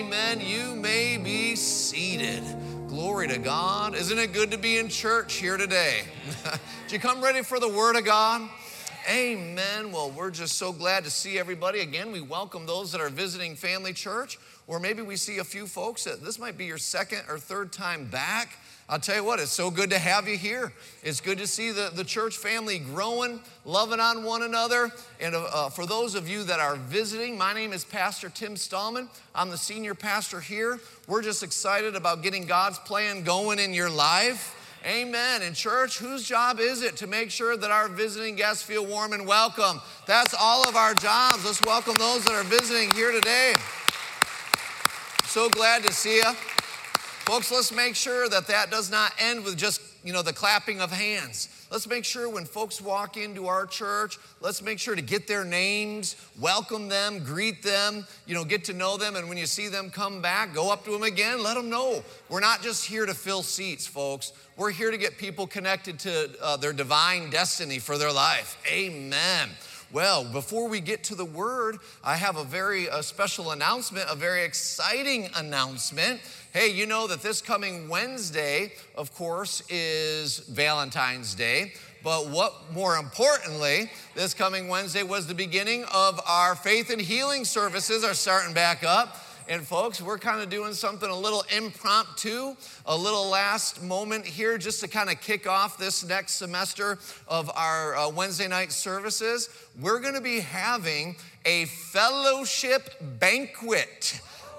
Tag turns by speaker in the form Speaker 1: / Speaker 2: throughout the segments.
Speaker 1: Amen. You may be seated. Glory to God. Isn't it good to be in church here today? Did you come ready for the Word of God? Amen. Well, we're just so glad to see everybody. Again, we welcome those that are visiting Family Church, or maybe we see a few folks that this might be your second or third time back. I'll tell you what, it's so good to have you here. It's good to see the church family growing, loving on one another. And for those of you that are visiting, my name is Pastor Tim Stallman. I'm the senior pastor here. We're just excited about getting God's plan going in your life. Amen. And church, whose job is it to make sure that our visiting guests feel warm and welcome? That's all of our jobs. Let's welcome those that are visiting here today. So glad to see you. Folks, let's make sure that does not end with just, the clapping of hands. Let's make sure when folks walk into our church, let's make sure to get their names, welcome them, greet them, get to know them. And when you see them come back, go up to them again, let them know. We're not just here to fill seats, folks. We're here to get people connected to their divine destiny for their life. Amen. Well, before we get to the word, I have a very special announcement, a very exciting announcement. Hey, you know that this coming Wednesday, of course, is Valentine's Day. But what more importantly, this coming Wednesday was the beginning of our faith and healing services are starting back up. And folks, we're kind of doing something a little impromptu, a little last moment here just to kind of kick off this next semester of our Wednesday night services. We're going to be having a fellowship banquet.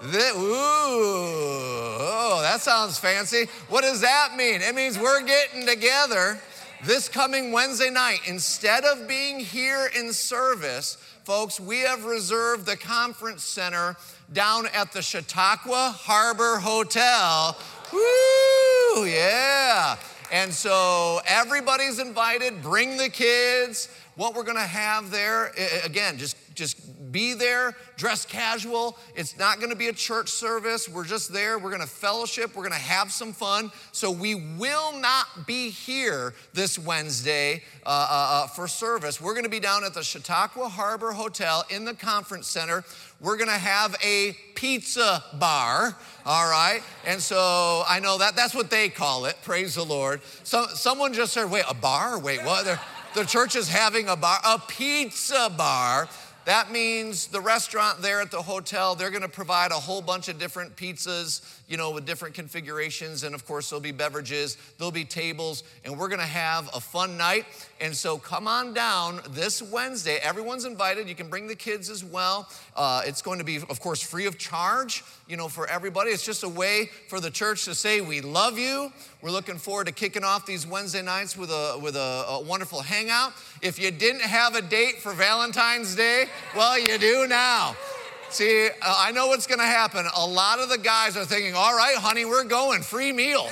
Speaker 1: That sounds fancy. What does that mean? It means we're getting together this coming Wednesday night. Instead of being here in service, folks, we have reserved the conference center down at the Chautauqua Harbor Hotel. Woo, yeah. And so everybody's invited. Bring the kids. What we're going to have there, again, just be there, dress casual. It's not going to be a church service. We're just there. We're going to fellowship. We're going to have some fun. So we will not be here this Wednesday for service. We're going to be down at the Chautauqua Harbor Hotel in the conference center. We're going to have a pizza bar, all right? And so I know that's what they call it. Praise the Lord. Someone just said, wait, a bar? Wait, what? The church is having a bar, a pizza bar. That means the restaurant there at the hotel, they're going to provide a whole bunch of different pizzas, with different configurations. And of course, there'll be beverages, there'll be tables, and we're going to have a fun night. And so come on down this Wednesday. Everyone's invited. You can bring the kids as well. It's going to be, of course, free of charge, for everybody. It's just a way for the church to say, we love you. We're looking forward to kicking off these Wednesday nights with a wonderful hangout. If you didn't have a date for Valentine's Day, well, you do now. See, I know what's going to happen. A lot of the guys are thinking, all right, honey, we're going, free meal.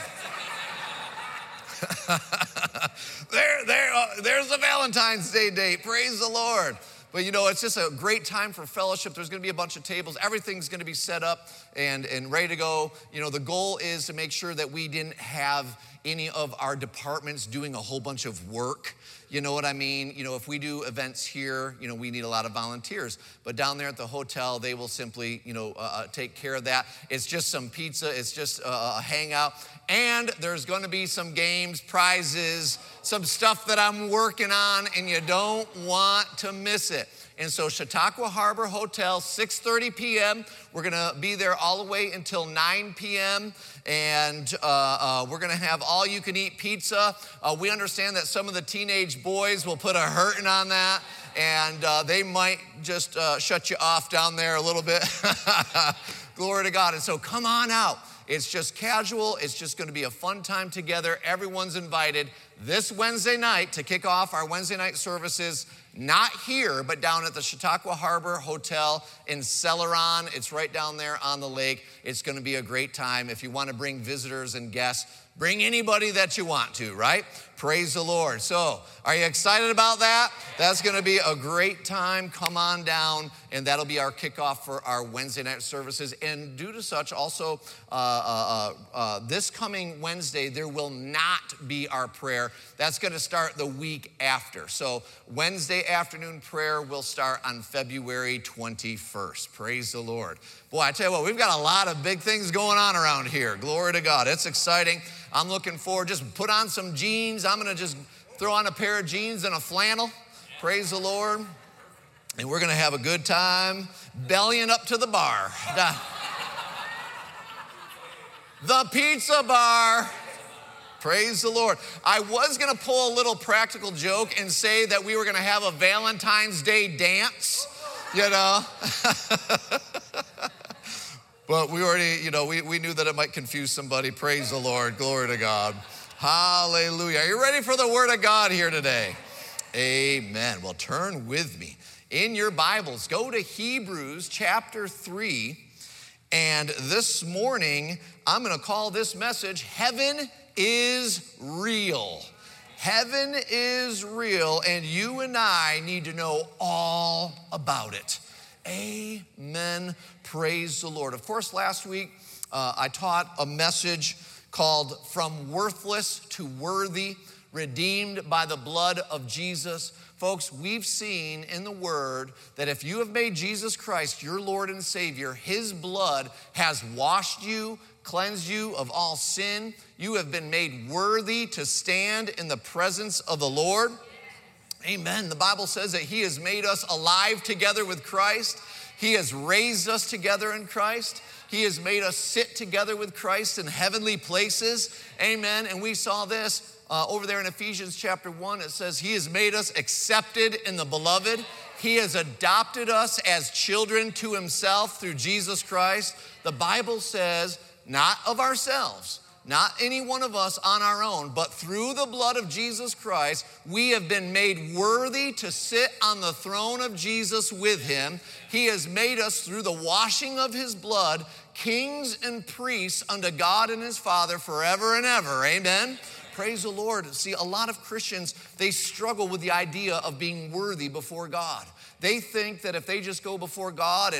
Speaker 1: There's the Valentine's Day date. Praise the Lord. But it's just a great time for fellowship. There's going to be a bunch of tables. Everything's going to be set up and ready to go. The goal is to make sure that we didn't have any of our departments doing a whole bunch of work. You know what I mean? If we do events here, we need a lot of volunteers. But down there at the hotel, they will simply, take care of that. It's just some pizza. It's just a hangout. And there's going to be some games, prizes, some stuff that I'm working on, and you don't want to miss it. And so Chautauqua Harbor Hotel, 6:30 p.m. We're going to be there all the way until 9 p.m. And we're going to have all-you-can-eat pizza. We understand that some of the teenage boys will put a hurting on that, and they might just shut you off down there a little bit. Glory to God. And so come on out. It's just casual. It's just going to be a fun time together. Everyone's invited this Wednesday night to kick off our Wednesday night services, not here, but down at the Chautauqua Harbor Hotel in Celeron. It's right down there on the lake. It's going to be a great time. If you want to bring visitors and guests, Bring anybody that you want to, right? Praise the Lord. So, are you excited about that? That's going to be a great time. Come on down, and that'll be our kickoff for our Wednesday night services. And due to such, also, this coming Wednesday, there will not be our prayer. That's going to start the week after. So, Wednesday afternoon prayer will start on February 21st. Praise the Lord. Boy, I tell you what, we've got a lot of big things going on around here. Glory to God. It's exciting. I'm looking forward. Just put on some jeans. I'm going to just throw on a pair of jeans and a flannel. Praise the Lord. And we're going to have a good time bellying up to the bar. The pizza bar. Praise the Lord. I was going to pull a little practical joke and say that we were going to have a Valentine's Day dance, you know. But we already, we knew that it might confuse somebody. Praise the Lord. Glory to God. Hallelujah. Are you ready for the word of God here today? Amen. Well, turn with me in your Bibles. Go to Hebrews chapter 3. And this morning, I'm going to call this message, Heaven is Real. Heaven is real, and you and I need to know all about it. Amen. Praise the Lord. Of course, last week I taught a message called From Worthless to Worthy, Redeemed by the Blood of Jesus. Folks, we've seen in the Word that if you have made Jesus Christ your Lord and Savior, His blood has washed you, cleansed you of all sin. You have been made worthy to stand in the presence of the Lord. Amen. The Bible says that He has made us alive together with Christ. He has raised us together in Christ. He has made us sit together with Christ in heavenly places. Amen. And we saw this over there in Ephesians chapter 1. It says He has made us accepted in the beloved. He has adopted us as children to Himself through Jesus Christ. The Bible says, not of ourselves, not any one of us on our own, but through the blood of Jesus Christ, we have been made worthy to sit on the throne of Jesus with Him. He has made us, through the washing of His blood, kings and priests unto God and His Father forever and ever. Amen. Praise the Lord. See, a lot of Christians, they struggle with the idea of being worthy before God. They think that if they just go before God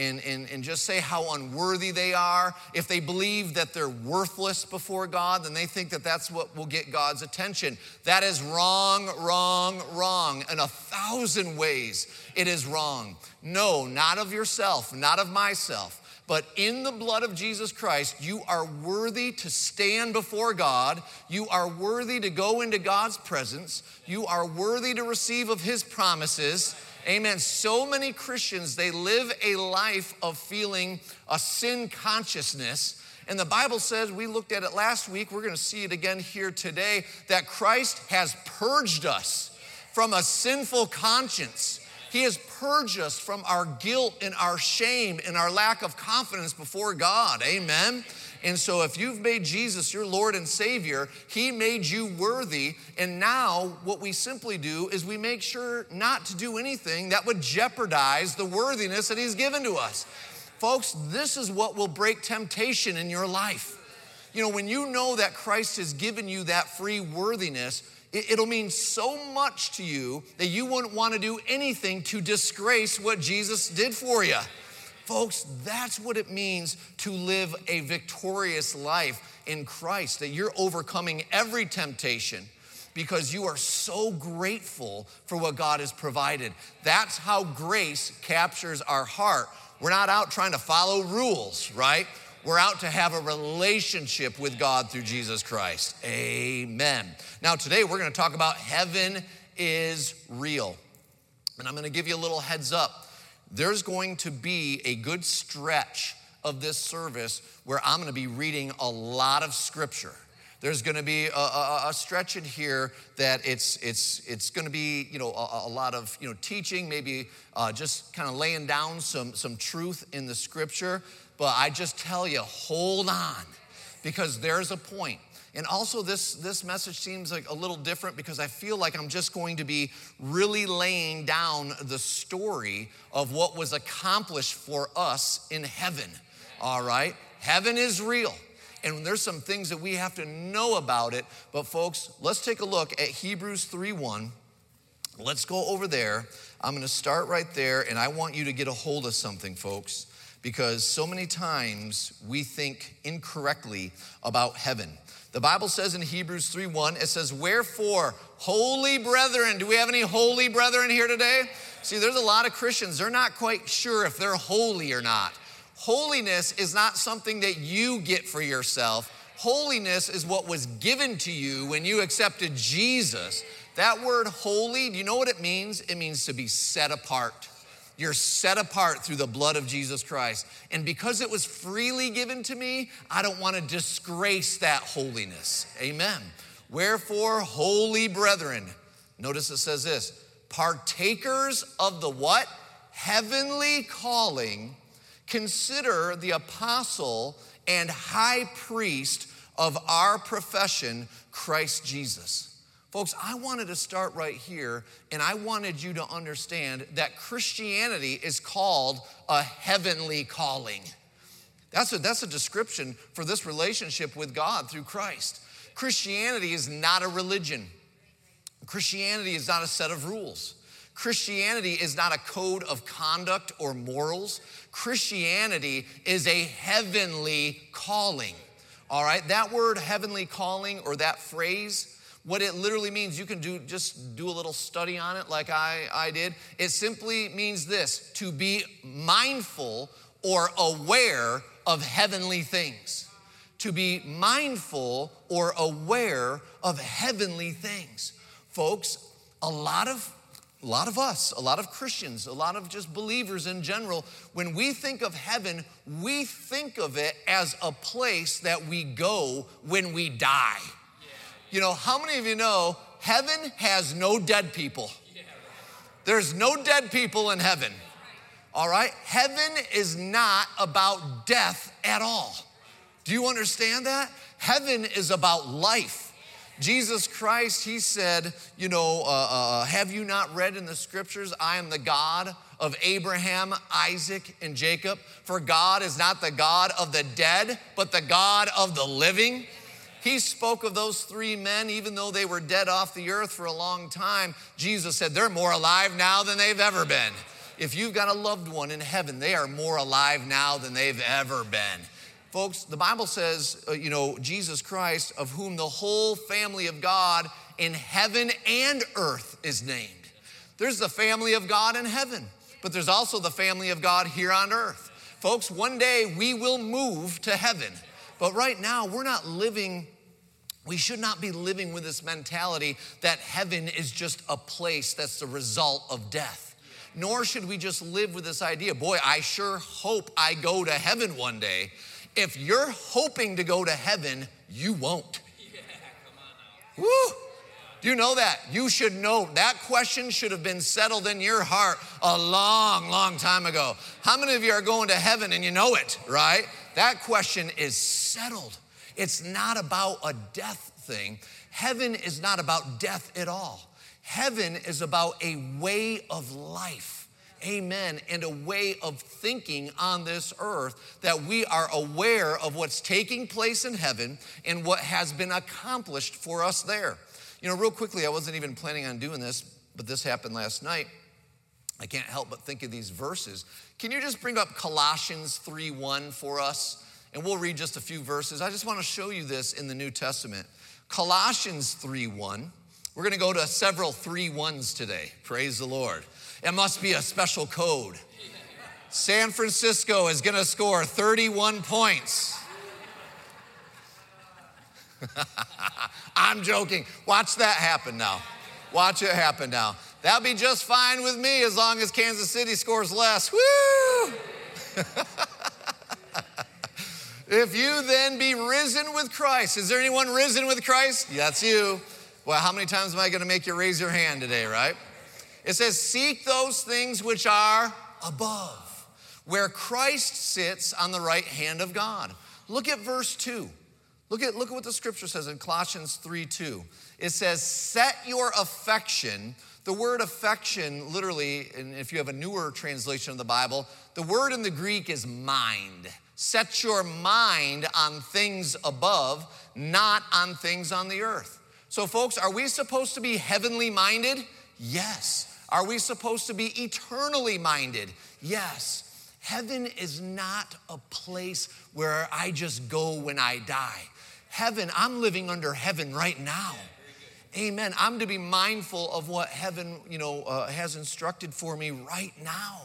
Speaker 1: and just say how unworthy they are, if they believe that they're worthless before God, then they think that that's what will get God's attention. That is wrong, wrong, wrong. In 1,000 ways, it is wrong. No, not of yourself, not of myself. But in the blood of Jesus Christ, you are worthy to stand before God. You are worthy to go into God's presence. You are worthy to receive of His promises. Amen. So many Christians, they live a life of feeling a sin consciousness. And the Bible says, we looked at it last week, we're going to see it again here today, that Christ has purged us from a sinful conscience. He has purged us from our guilt and our shame and our lack of confidence before God. Amen. And so if you've made Jesus your Lord and Savior, He made you worthy. And now what we simply do is we make sure not to do anything that would jeopardize the worthiness that He's given to us. Folks, this is what will break temptation in your life. You know, when you know that Christ has given you that free worthiness, it'll mean so much to you that you wouldn't want to do anything to disgrace what Jesus did for you. Folks, that's what it means to live a victorious life in Christ, that you're overcoming every temptation because you are so grateful for what God has provided. That's how grace captures our heart. We're not out trying to follow rules, right? We're out to have a relationship with God through Jesus Christ. Amen. Now today we're going to talk about heaven is real. And I'm going to give you a little heads up. There's going to be a good stretch of this service where I'm going to be reading a lot of scripture. There's going to be a stretch in here that it's going to be, a lot of, teaching, maybe just kind of laying down some truth in the scripture. But I just tell you, hold on, because there's a point. And also this message seems like a little different because I feel like I'm just going to be really laying down the story of what was accomplished for us in heaven, all right? Heaven is real. And there's some things that we have to know about it. But folks, let's take a look at Hebrews 3:1. Let's go over there. I'm going to start right there, and I want you to get a hold of something, folks, because so many times we think incorrectly about heaven. The Bible says in Hebrews 3:1, it says, wherefore, holy brethren. Do we have any holy brethren here today? See, there's a lot of Christians, they're not quite sure if they're holy or not. Holiness is not something that you get for yourself. Holiness is what was given to you when you accepted Jesus. That word holy, do you know what it means? It means to be set apart. You're set apart through the blood of Jesus Christ. And because it was freely given to me, I don't want to disgrace that holiness. Amen. Wherefore, holy brethren, notice it says this, partakers of the what? Heavenly calling, consider the apostle and high priest of our profession, Christ Jesus. Folks, I wanted to start right here, and I wanted you to understand that Christianity is called a heavenly calling. That's a description for this relationship with God through Christ. Christianity is not a religion. Christianity is not a set of rules. Christianity is not a code of conduct or morals. Christianity is a heavenly calling. All right, that word heavenly calling, or that phrase, what it literally means, you can just do a little study on it like I did. It simply means this, to be mindful or aware of heavenly things. To be mindful or aware of heavenly things. Folks, a lot of us, a lot of Christians, a lot of just believers in general, when we think of heaven, we think of it as a place that we go when we die. You know, how many of you know heaven has no dead people? There's no dead people in heaven. All right? Heaven is not about death at all. Do you understand that? Heaven is about life. Jesus Christ, he said, have you not read in the scriptures, I am the God of Abraham, Isaac, and Jacob? For God is not the God of the dead, but the God of the living. He spoke of those three men, even though they were dead off the earth for a long time. Jesus said, they're more alive now than they've ever been. If you've got a loved one in heaven, they are more alive now than they've ever been. Folks, the Bible says, Jesus Christ, of whom the whole family of God in heaven and earth is named. There's the family of God in heaven, but there's also the family of God here on earth. Folks, one day we will move to heaven. But right now, we should not be living with this mentality that heaven is just a place that's the result of death. Nor should we just live with this idea, boy, I sure hope I go to heaven one day. If you're hoping to go to heaven, you won't. Yeah, come on now. Woo! Do you know that? You should know. That question should have been settled in your heart a long, long time ago. How many of you are going to heaven and you know it, right? That question is settled. It's not about a death thing. Heaven is not about death at all. Heaven is about a way of life. Amen. And a way of thinking on this earth that we are aware of what's taking place in heaven and what has been accomplished for us there. Real quickly, I wasn't even planning on doing this, but this happened last night. I can't help but think of these verses. Can you just bring up Colossians 3:1 for us? And we'll read just a few verses. I just want to show you this in the New Testament. Colossians 3:1. We're going to go to several 3:1s today. Praise the Lord. It must be a special code. San Francisco is going to score 31 points. I'm joking. Watch that happen now. Watch it happen now. That'll be just fine with me as long as Kansas City scores less. Woo! If you then be risen with Christ. Is there anyone risen with Christ? Yeah, that's you. Well, how many times am I going to make you raise your hand today, right? It says, seek those things which are above, where Christ sits on the right hand of God. Look at verse 2. Look at what the scripture says in Colossians 3:2. It says, set your affection. The word affection, literally, and if you have a newer translation of the Bible, the word in the Greek is mind. Set your mind on things above, not on things on the earth. So folks, are we supposed to be heavenly minded? Yes. Are we supposed to be eternally minded? Yes. Heaven is not a place where I just go when I die. Heaven, I'm living under heaven right now. Amen. I'm to be mindful of what heaven, has instructed for me right now.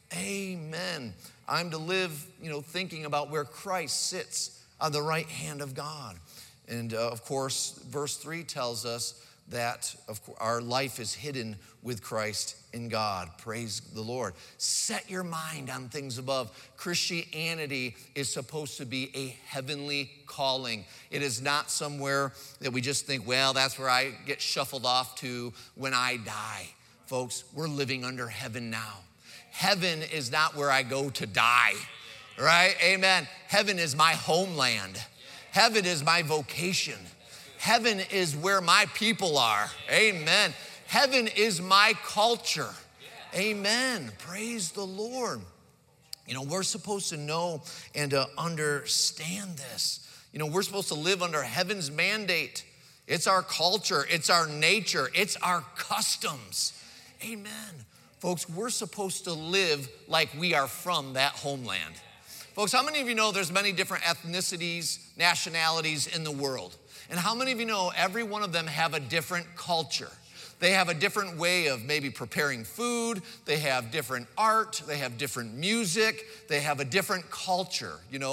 Speaker 1: Amen. I'm to live, thinking about where Christ sits on the right hand of God. And of course, verse 3 tells us that our life is hidden with Christ in God. Praise the Lord. Set your mind on things above. Christianity is supposed to be a heavenly calling. It is not somewhere that we just think, well, that's where I get shuffled off to when I die. Folks, we're living under heaven now. Heaven is not where I go to die, right? Amen. Heaven is my homeland. Heaven is my vocation. Heaven is where my people are. Amen. Heaven is my culture. Amen. Praise the Lord. We're supposed to know and to understand this. We're supposed to live under heaven's mandate. It's our culture. It's our nature. It's our customs. Amen. Folks, we're supposed to live like we are from that homeland. Folks, how many of you know there's many different ethnicities, nationalities in the world? And how many of you know every one of them have a different culture? They have a different way of maybe preparing food. They have different art. They have different music. They have a different culture,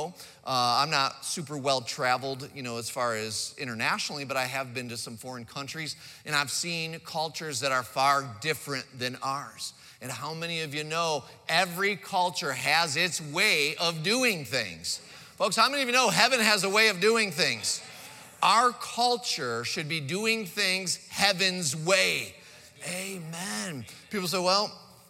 Speaker 1: I'm not super well traveled, as far as internationally, but I have been to some foreign countries, and I've seen cultures that are far different than ours. And how many of you know every culture has its way of doing things? Folks, how many of you know heaven has a way of doing things? Our culture should be doing things heaven's way. Amen. People say, well,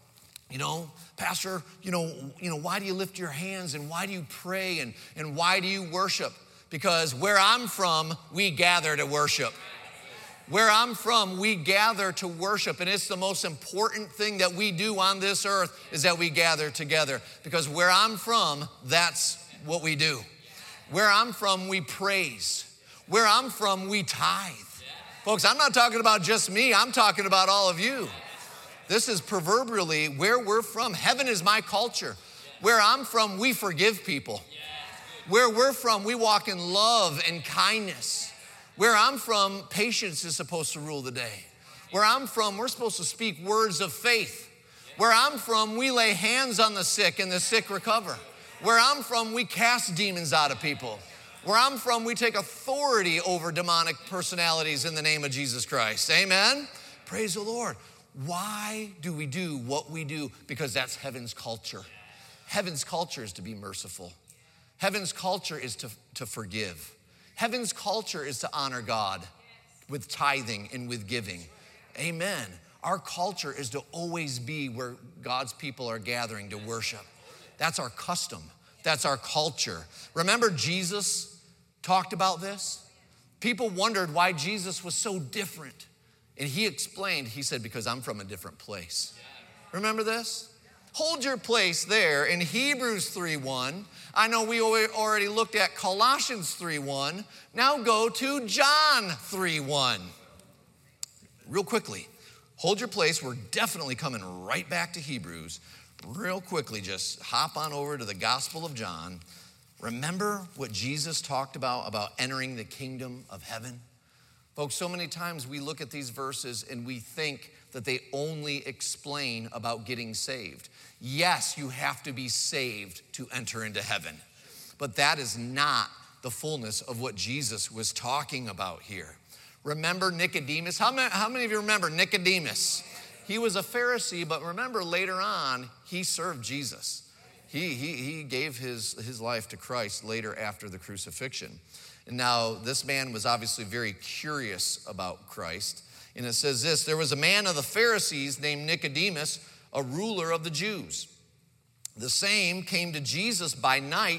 Speaker 1: Pastor, why do you lift your hands and why do you pray and why do you worship? Because where I'm from, we gather to worship. Where I'm from, we gather to worship, and it's the most important thing that we do on this earth is that we gather together. Because where I'm from, that's what we do. Where I'm from, we praise. Where I'm from, we tithe. Folks, I'm not talking about just me. I'm talking about all of you. This is proverbially where we're from. Heaven is my culture. Where I'm from, we forgive people. Where we're from, we walk in love and kindness. Where I'm from, patience is supposed to rule the day. Where I'm from, we're supposed to speak words of faith. Where I'm from, we lay hands on the sick and the sick recover. Where I'm from, we cast demons out of people. Where I'm from, we take authority over demonic personalities in the name of Jesus Christ. Amen? Praise the Lord. Why do we do what we do? Because that's heaven's culture. Heaven's culture is to be merciful. Heaven's culture is to forgive. Heaven's culture is to honor God with tithing and with giving. Amen. Our culture is to always be where God's people are gathering to worship. That's our custom. That's our culture. Remember Jesus talked about this? People wondered why Jesus was so different. And he explained, he said, because I'm from a different place. Remember this? Hold your place there in Hebrews 3:1. I know we already looked at Colossians 3:1. Now go to John 3:1. Real quickly, hold your place. We're definitely coming right back to Hebrews. Real quickly, just hop on over to the Gospel of John. Remember what Jesus talked about entering the kingdom of heaven? Folks, so many times we look at these verses and we think that they only explain about getting saved. Yes, you have to be saved to enter into heaven. But that is not the fullness of what Jesus was talking about here. Remember Nicodemus? How many of you remember Nicodemus? He was a Pharisee, but remember later on, he served Jesus. He gave his life to Christ later after the crucifixion. And now this man was obviously very curious about Christ. And it says this, there was a man of the Pharisees named Nicodemus, a ruler of the Jews. The same came to Jesus by night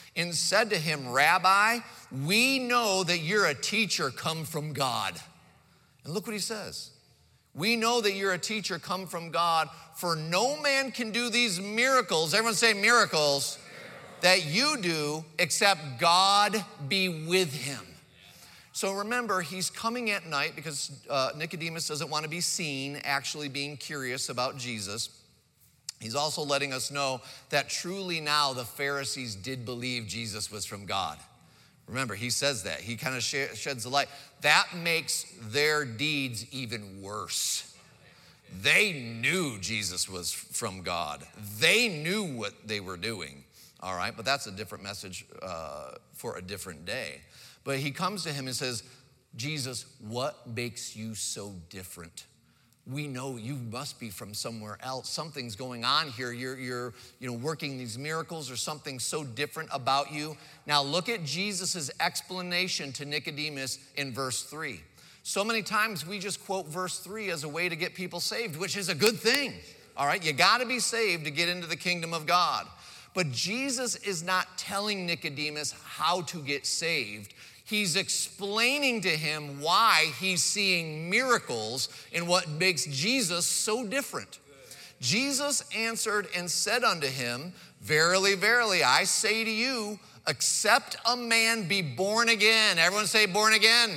Speaker 1: and said to him, Rabbi, we know that you're a teacher come from God. And look what he says. We know that you're a teacher come from God, for no man can do these miracles, everyone say miracles, that you do except God be with him. So remember, he's coming at night because Nicodemus doesn't want to be seen actually being curious about Jesus. He's also letting us know that truly now the Pharisees did believe Jesus was from God. Remember, he says that. He kind of sheds the light. That makes their deeds even worse. They knew Jesus was from God. They knew what they were doing, all right? But that's a different message for a different day. But he comes to him and says, Jesus, what makes you so different? We know you must be from somewhere else. Something's going on here. You're working these miracles, or something so different about you. Now look at Jesus' explanation to Nicodemus in verse 3. So many times we just quote verse 3 as a way to get people saved, which is a good thing. All right, you got to be saved to get into the kingdom of God. But Jesus is not telling Nicodemus how to get saved. He's explaining to him why he's seeing miracles and what makes Jesus so different. Jesus answered and said unto him, Verily, verily, I say to you, except a man be born again. Everyone say born again.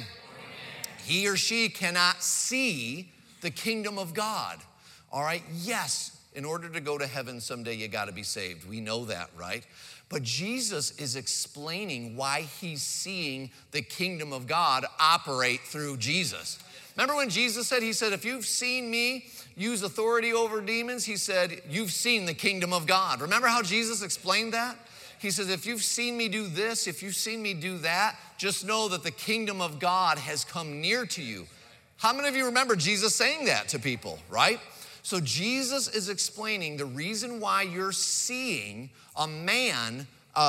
Speaker 1: He or she cannot see the kingdom of God. All right, yes, in order to go to heaven someday, you got to be saved. We know that, right? But Jesus is explaining why he's seeing the kingdom of God operate through Jesus. Remember when Jesus said, he said, if you've seen me use authority over demons, he said, you've seen the kingdom of God. Remember how Jesus explained that? He says, if you've seen me do this, if you've seen me do that, just know that the kingdom of God has come near to you. How many of you remember Jesus saying that to people, right? So Jesus is explaining the reason why you're seeing a man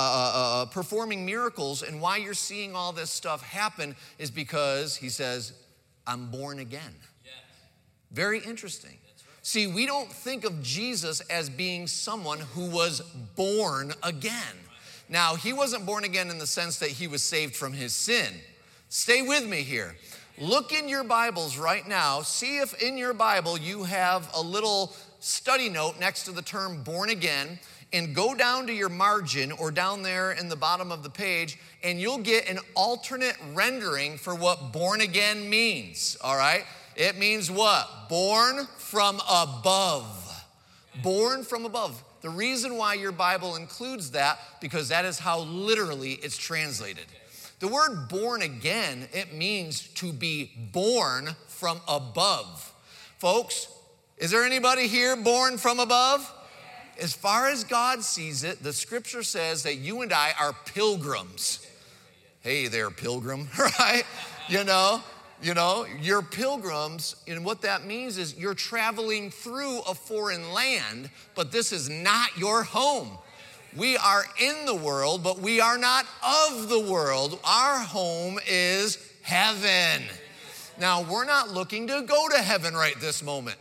Speaker 1: performing miracles and why you're seeing all this stuff happen is because he says, I'm born again. Yes. Very interesting. Right. See, we don't think of Jesus as being someone who was born again. Right. Now, he wasn't born again in the sense that he was saved from his sin. Stay with me here. Look in your Bibles right now. See if in your Bible you have a little study note next to the term born again, and go down to your margin or down there in the bottom of the page, and you'll get an alternate rendering for what born again means, all right? It means what? Born from above. Born from above. The reason why your Bible includes that, because that is how literally it's translated. The word born again, it means to be born from above. Folks, is there anybody here born from above? As far as God sees it, the scripture says that you and I are pilgrims. Hey there, pilgrim, right? You know, you're pilgrims, and what that means is you're traveling through a foreign land, but this is not your home. We are in the world, but we are not of the world. Our home is heaven. Now, we're not looking to go to heaven right this moment.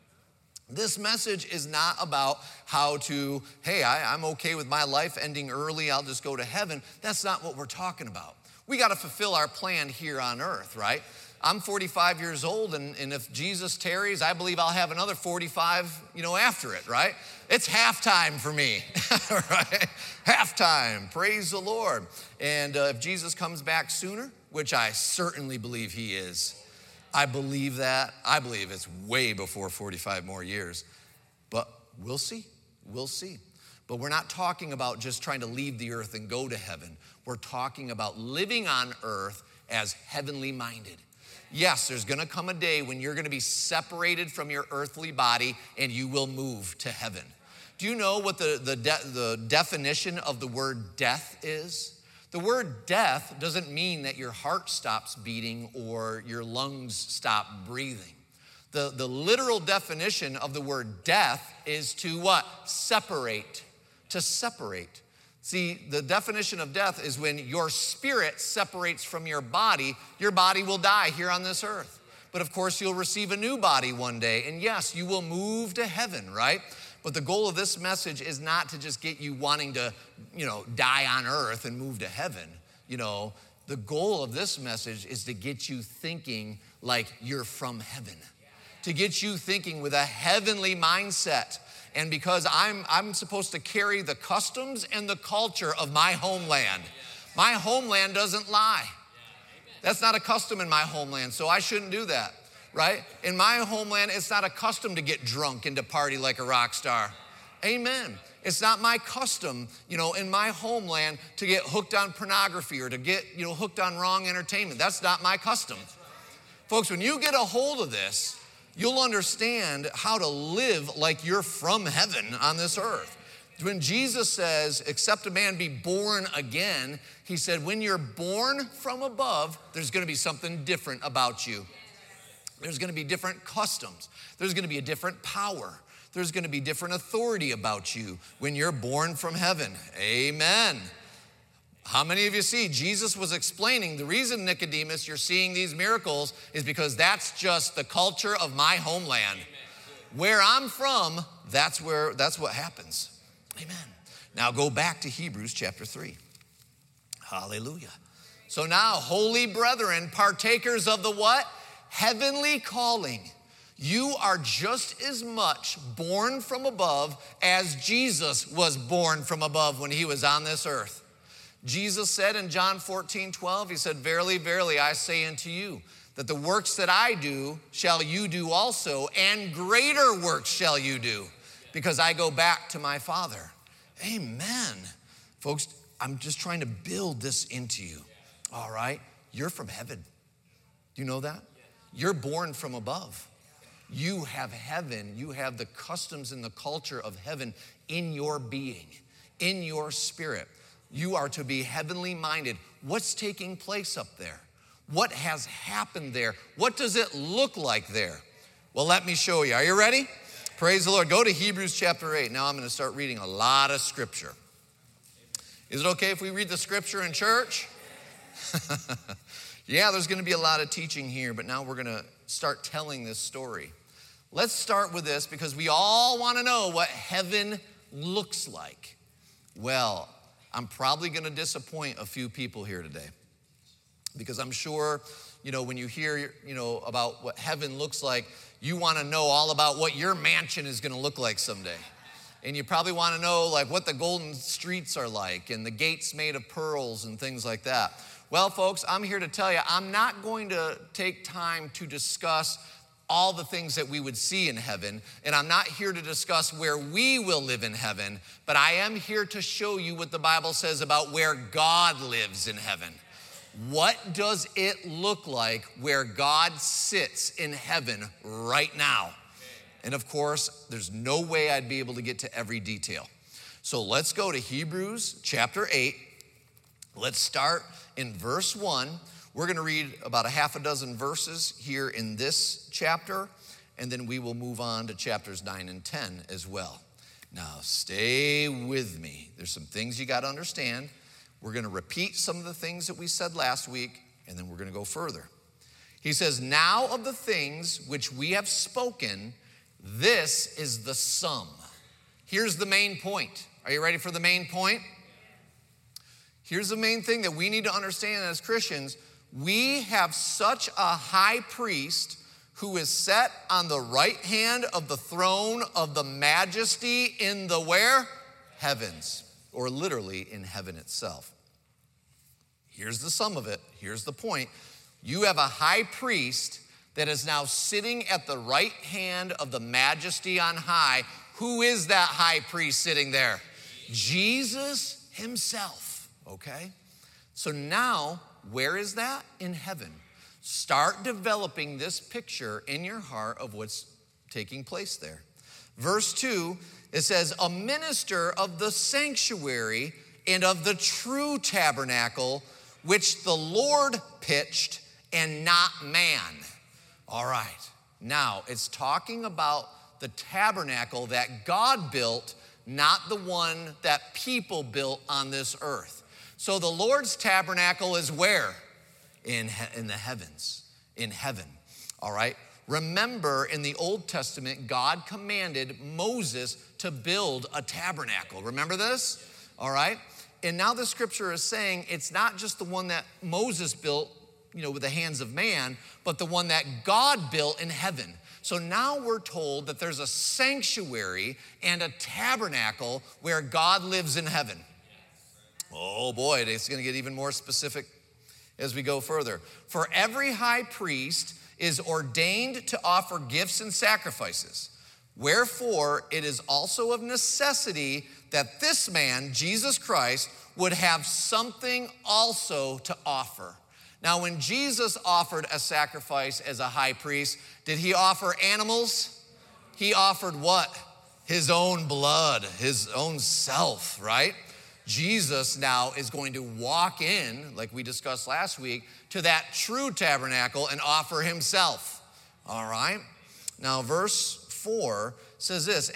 Speaker 1: This message is not about how to, hey, I'm okay with my life ending early, I'll just go to heaven. That's not what we're talking about. We got to fulfill our plan here on earth, right? I'm 45 years old, and if Jesus tarries, I believe I'll have another 45, after it, right? It's halftime for me, right? Halftime, praise the Lord. And if Jesus comes back sooner, which I certainly believe he is, I believe that. I believe it's way before 45 more years. But we'll see. We'll see. But we're not talking about just trying to leave the earth and go to heaven. We're talking about living on earth as heavenly minded. Yes, there's going to come a day when you're going to be separated from your earthly body and you will move to heaven. Do you know what the definition of the word death is? The word death doesn't mean that your heart stops beating or your lungs stop breathing. The literal definition of the word death is to what? Separate. To separate. See, the definition of death is when your spirit separates from your body will die here on this earth. But of course, you'll receive a new body one day. And yes, you will move to heaven, right? But the goal of this message is not to just get you wanting to, die on earth and move to heaven. The goal of this message is to get you thinking like you're from heaven, to get you thinking with a heavenly mindset. And because I'm supposed to carry the customs and the culture of my homeland. My homeland doesn't lie. That's not a custom in my homeland, so I shouldn't do that, right? In my homeland, it's not a custom to get drunk and to party like a rock star. Amen. It's not my custom, in my homeland to get hooked on pornography or to get, hooked on wrong entertainment. That's not my custom. Folks, when you get a hold of this, you'll understand how to live like you're from heaven on this earth. When Jesus says, except a man be born again, he said, when you're born from above, there's gonna be something different about you. There's gonna be different customs. There's gonna be a different power. There's gonna be different authority about you when you're born from heaven. Amen. How many of you see Jesus was explaining the reason, Nicodemus, you're seeing these miracles is because that's just the culture of my homeland. Where I'm from, that's what happens. Amen. Now go back to Hebrews chapter 3. Hallelujah. So now, holy brethren, partakers of the what? Heavenly calling. You are just as much born from above as Jesus was born from above when he was on this earth. Jesus said in John 14:12, he said, verily, verily, I say unto you, that the works that I do shall you do also, and greater works shall you do, because I go back to my Father. Amen. Folks, I'm just trying to build this into you. All right? You're from heaven. Do you know that? You're born from above. You have heaven. You have the customs and the culture of heaven in your being, in your spirit. You are to be heavenly minded. What's taking place up there? What has happened there? What does it look like there? Well, let me show you. Are you ready? Praise the Lord. Go to Hebrews chapter 8. Now I'm going to start reading a lot of scripture. Is it okay if we read the scripture in church? Yeah, there's going to be a lot of teaching here, but now we're going to start telling this story. Let's start with this because we all want to know what heaven looks like. Well, I'm probably going to disappoint a few people here today because I'm sure, when you hear, about what heaven looks like, you want to know all about what your mansion is going to look like someday. And you probably want to know like what the golden streets are like and the gates made of pearls and things like that. Well, folks, I'm here to tell you, I'm not going to take time to discuss all the things that we would see in heaven, and I'm not here to discuss where we will live in heaven, but I am here to show you what the Bible says about where God lives in heaven. What does it look like where God sits in heaven right now? And of course, there's no way I'd be able to get to every detail. So let's go to Hebrews chapter 8. Let's start in verse 1. We're going to read about a half a dozen verses here in this chapter, and then we will move on to chapters 9 and 10 as well. Now, stay with me. There's some things you got to understand. We're going to repeat some of the things that we said last week, and then we're going to go further. He says, now of the things which we have spoken, this is the sum. Here's the main point. Are you ready for the main point? Here's the main thing that we need to understand as Christians. We have such a high priest who is set on the right hand of the throne of the majesty in the where? Heavens, or literally in heaven itself. Here's the sum of it. Here's the point. You have a high priest that is now sitting at the right hand of the majesty on high. Who is that high priest sitting there? Jesus himself, okay? So now, where is that? In heaven. Start developing this picture in your heart of what's taking place there. Verse 2, it says, a minister of the sanctuary and of the true tabernacle, which the Lord pitched and not man. All right, now it's talking about the tabernacle that God built, not the one that people built on this earth. So the Lord's tabernacle is where? In the heavens, in heaven. All right, Remember, in the Old Testament, God commanded Moses to build a tabernacle. Remember this? All right? And now the scripture is saying it's not just the one that Moses built, with the hands of man, but the one that God built in heaven. So now we're told that there's a sanctuary and a tabernacle where God lives in heaven. Oh boy, it's going to get even more specific as we go further. For every high priest is ordained to offer gifts and sacrifices. Wherefore, it is also of necessity that this man, Jesus Christ, would have something also to offer. Now, when Jesus offered a sacrifice as a high priest, did he offer animals? He offered what? His own blood, his own self, right? Jesus now is going to walk in, like we discussed last week, to that true tabernacle and offer himself, all right? Now, verse 4 says this,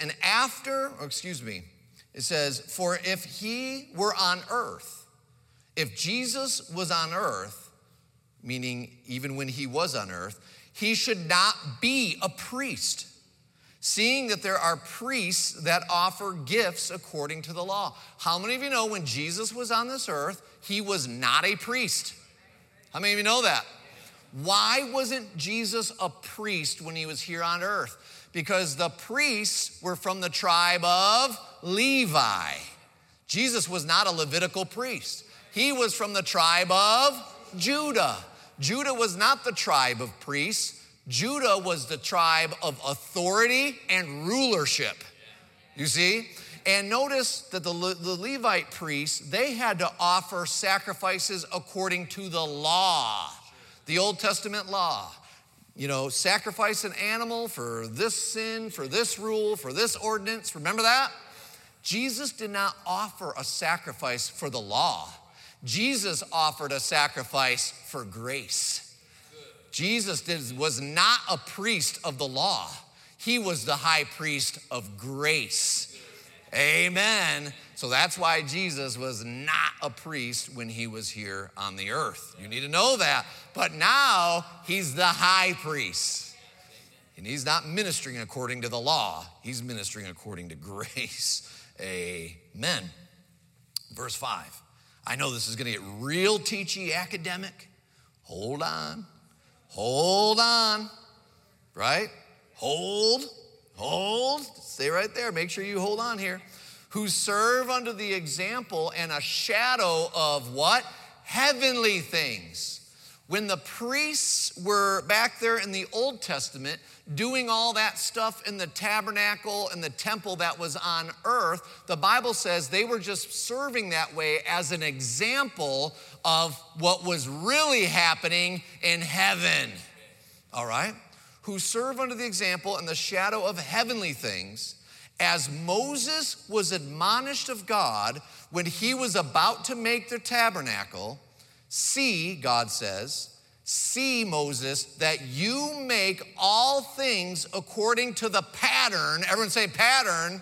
Speaker 1: it says, for if he were on earth, if Jesus was on earth, meaning even when he was on earth, he should not be a priest, seeing that there are priests that offer gifts according to the law. How many of you know when Jesus was on this earth, he was not a priest? How many of you know that? Why wasn't Jesus a priest when he was here on earth? Because the priests were from the tribe of Levi. Jesus was not a Levitical priest. He was from the tribe of Judah. Judah was not the tribe of priests. Judah was the tribe of authority and rulership. You see? And notice that the Levite priests, they had to offer sacrifices according to the law, the Old Testament law. Sacrifice an animal for this sin, for this rule, for this ordinance. Remember that? Jesus did not offer a sacrifice for the law. Jesus offered a sacrifice for grace. Jesus was not a priest of the law. He was the high priest of grace. Amen. So that's why Jesus was not a priest when he was here on the earth. You need to know that. But now he's the high priest. And he's not ministering according to the law. He's ministering according to grace. Amen. Verse 5. I know this is going to get real teachy academic. Hold on, right? Hold, stay right there. Make sure you hold on here. Who serve under the example and a shadow of what? Heavenly things. When the priests were back there in the Old Testament doing all that stuff in the tabernacle and the temple that was on earth, the Bible says they were just serving that way as an example of what was really happening in heaven. All right? Who serve under the example and the shadow of heavenly things, as Moses was admonished of God when he was about to make the tabernacle. See, God says, see, Moses, that you make all things according to the pattern, everyone say pattern,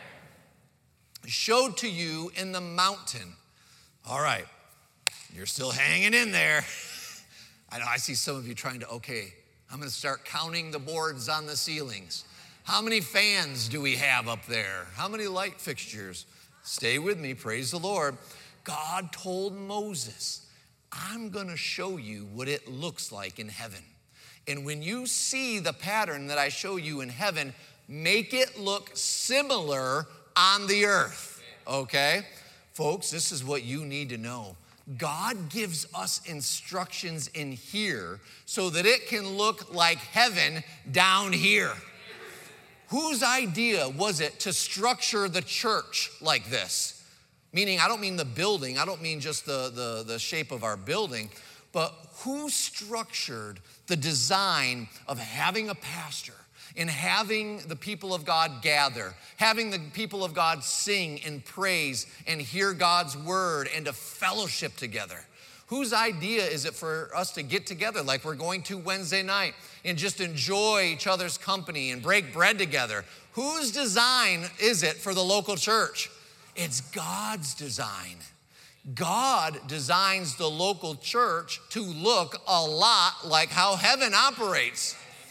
Speaker 1: showed to you in the mountain. All right, you're still hanging in there. I know I see some of you trying to, I'm going to start counting the boards on the ceilings. How many fans do we have up there? How many light fixtures? Stay with me, praise the Lord. God told Moses, I'm going to show you what it looks like in heaven. And when you see the pattern that I show you in heaven, make it look similar on the earth, okay? Folks, this is what you need to know. God gives us instructions in here so that it can look like heaven down here. Whose idea was it to structure the church like this? Meaning, I don't mean the building, I don't mean just the shape of our building, but who structured the design of having a pastor and having the people of God gather, having the people of God sing and praise and hear God's word and to fellowship together? Whose idea is it for us to get together like we're going to Wednesday night and just enjoy each other's company and break bread together? Whose design is it for the local church? It's God's design. God designs the local church to look a lot like how heaven operates.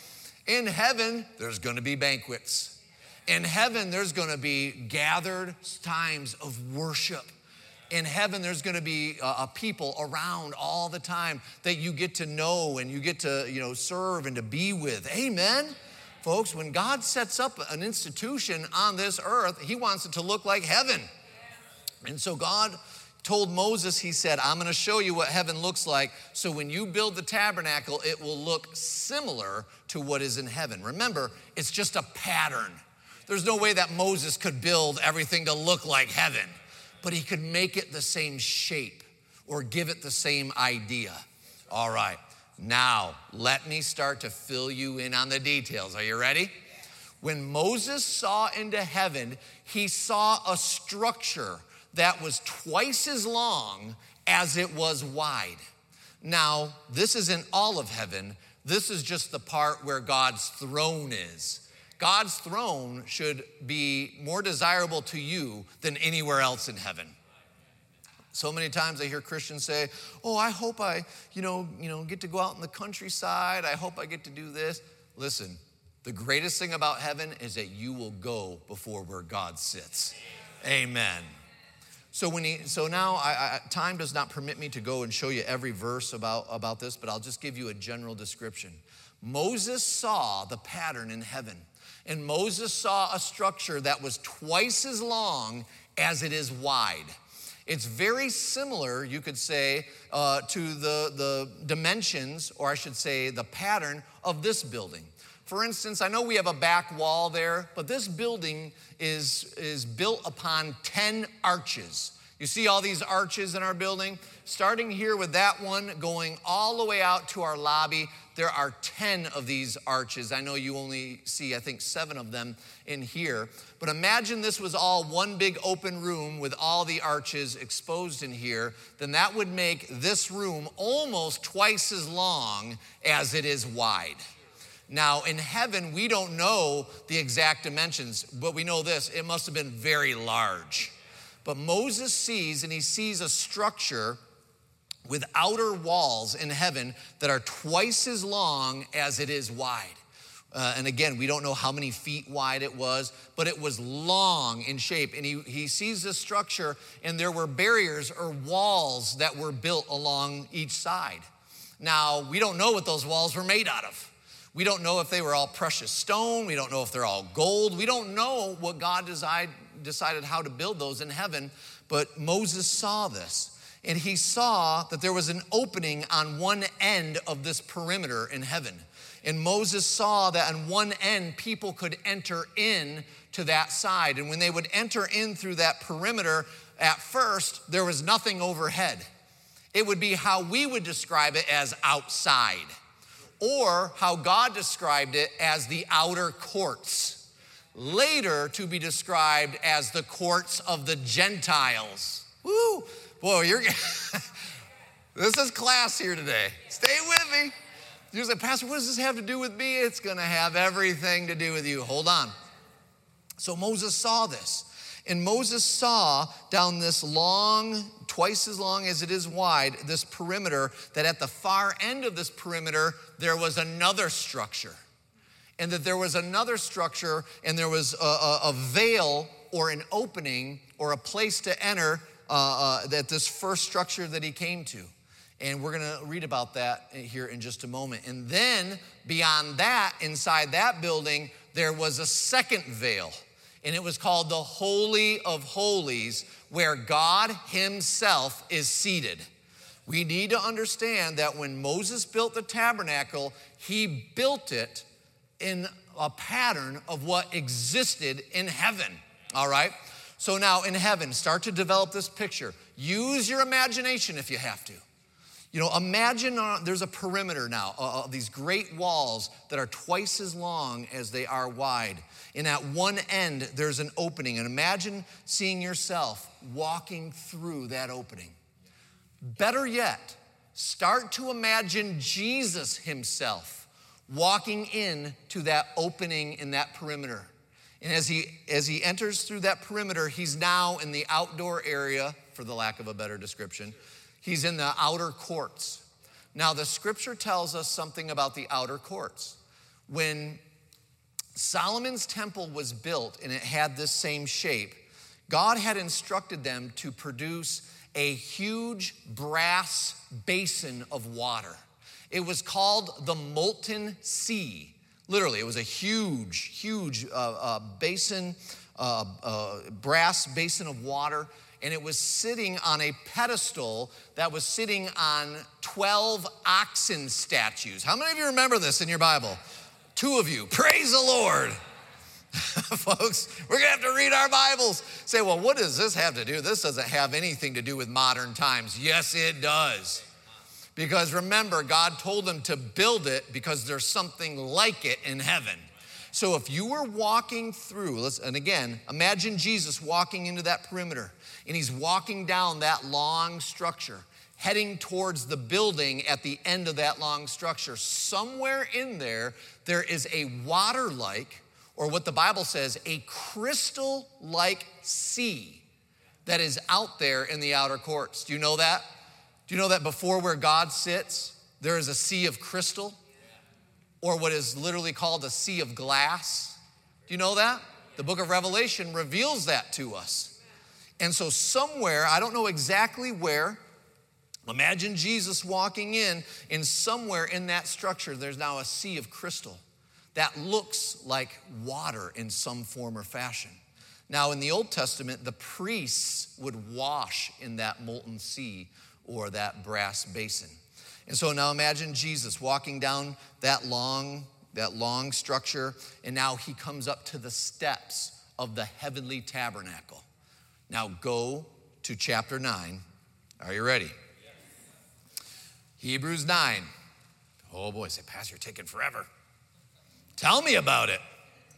Speaker 1: In heaven, there's gonna be banquets. In heaven, there's gonna be gathered times of worship. In heaven, there's gonna be a people around all the time that you get to know and you get to serve and to be with. Amen? Folks, when God sets up an institution on this earth, he wants it to look like heaven. And so God told Moses, he said, I'm gonna show you what heaven looks like, so when you build the tabernacle, it will look similar to what is in heaven. Remember, it's just a pattern. There's no way that Moses could build everything to look like heaven, but he could make it the same shape or give it the same idea. All right, now let me start to fill you in on the details. Are you ready? When Moses saw into heaven, he saw a structure that was twice as long as it was wide. Now, this isn't all of heaven. This is just the part where God's throne is. God's throne should be more desirable to you than anywhere else in heaven. So many times I hear Christians say, oh, I hope I, get to go out in the countryside. I hope I get to do this. Listen, the greatest thing about heaven is that you will go before where God sits. Amen. So now time does not permit me to go and show you every verse about this, but I'll just give you a general description. Moses saw the pattern in heaven, and Moses saw a structure that was twice as long as it is wide. It's very similar, you could say, to the dimensions, or I should say the pattern of this building. For instance, I know we have a back wall there, but this building is built upon 10 arches. You see all these arches in our building? Starting here with that one, going all the way out to our lobby, there are 10 of these arches. I know you only see, I think, 7 of them in here. But imagine this was all one big open room with all the arches exposed in here. Then that would make this room almost twice as long as it is wide. Now, in heaven, we don't know the exact dimensions, but we know this, it must have been very large. But Moses sees, and he sees a structure with outer walls in heaven that are twice as long as it is wide. And again, we don't know how many feet wide it was, but it was long in shape. And he sees this structure, and there were barriers or walls that were built along each side. Now, we don't know what those walls were made out of. We don't know if they were all precious stone. We don't know if they're all gold. We don't know what God decided how to build those in heaven, but Moses saw this. And he saw that there was an opening on one end of this perimeter in heaven. And Moses saw that on one end, people could enter in to that side. And when they would enter in through that perimeter, at first, there was nothing overhead. It would be how we would describe it as outside, or how God described it as the outer courts, later to be described as the courts of the Gentiles. Woo! Boy, this is class here today. Stay with me. You're like, Pastor, what does this have to do with me? It's going to have everything to do with you. Hold on. So Moses saw this. And Moses saw down this long, twice as long as it is wide, this perimeter, that at the far end of this perimeter, there was another structure. And that there was another structure, and there was a veil or an opening or a place to enter that this first structure that he came to. And we're going to read about that here in just a moment. And then beyond that, inside that building, there was a second veil. And it was called the Holy of Holies, where God himself is seated. We need to understand that when Moses built the tabernacle, he built it in a pattern of what existed in heaven, all right? So now in heaven, start to develop this picture. Use your imagination if you have to. Imagine there's a perimeter now of these great walls that are twice as long as they are wide. And at one end, there's an opening. And imagine seeing yourself walking through that opening. Better yet, start to imagine Jesus himself walking into that opening in that perimeter. And as he enters through that perimeter, he's now in the outdoor area, for the lack of a better description. He's in the outer courts. Now, the scripture tells us something about the outer courts. When Solomon's temple was built and it had this same shape, God had instructed them to produce a huge brass basin of water. It was called the Molten Sea. Literally, it was a huge basin, brass basin of water, and it was sitting on a pedestal that was sitting on 12 oxen statues. How many of you remember this in your Bible? 2 of you. Praise the Lord. Folks, we're gonna have to read our Bibles. Say, well, what does this have to do? This doesn't have anything to do with modern times. Yes, it does. Because remember, God told them to build it because there's something like it in heaven. So if you were walking through, and again, imagine Jesus walking into that perimeter, and he's walking down that long structure, heading towards the building at the end of that long structure. Somewhere in there, there is a water-like, or what the Bible says, a crystal-like sea that is out there in the outer courts. Do you know that? Do you know that before where God sits, there is a sea of crystal? Or what is literally called a sea of glass? Do you know that? The book of Revelation reveals that to us. And so somewhere, I don't know exactly where, imagine Jesus walking in, and somewhere in that structure, there's now a sea of crystal that looks like water in some form or fashion. Now, in the Old Testament, the priests would wash in that molten sea or that brass basin. And so now imagine Jesus walking down that long structure, and now he comes up to the steps of the heavenly tabernacle. Now go to chapter 9. Are you ready? Yes. Hebrews 9. Oh boy, say, Pastor, you're taking forever. Tell me about it.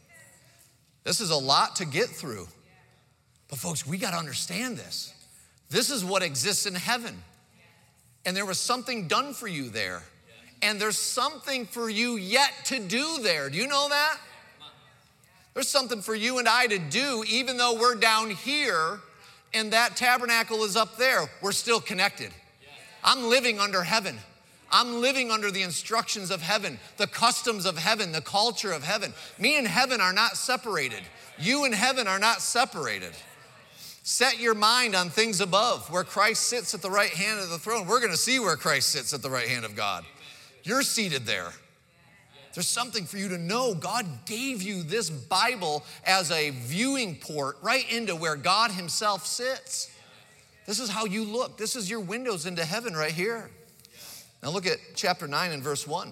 Speaker 1: This is a lot to get through. But folks, we got to understand this. This is what exists in heaven. And there was something done for you there. And there's something for you yet to do there. Do you know that? There's something for you and I to do, even though we're down here and that tabernacle is up there. We're still connected. I'm living under heaven. I'm living under the instructions of heaven, the customs of heaven, the culture of heaven. Me and heaven are not separated. You and heaven are not separated. Set your mind on things above, where Christ sits at the right hand of the throne. We're going to see where Christ sits at the right hand of God. You're seated there. There's something for you to know. God gave you this Bible as a viewing port right into where God himself sits. This is how you look. This is your windows into heaven right here. Now look at chapter 9 and verse 1.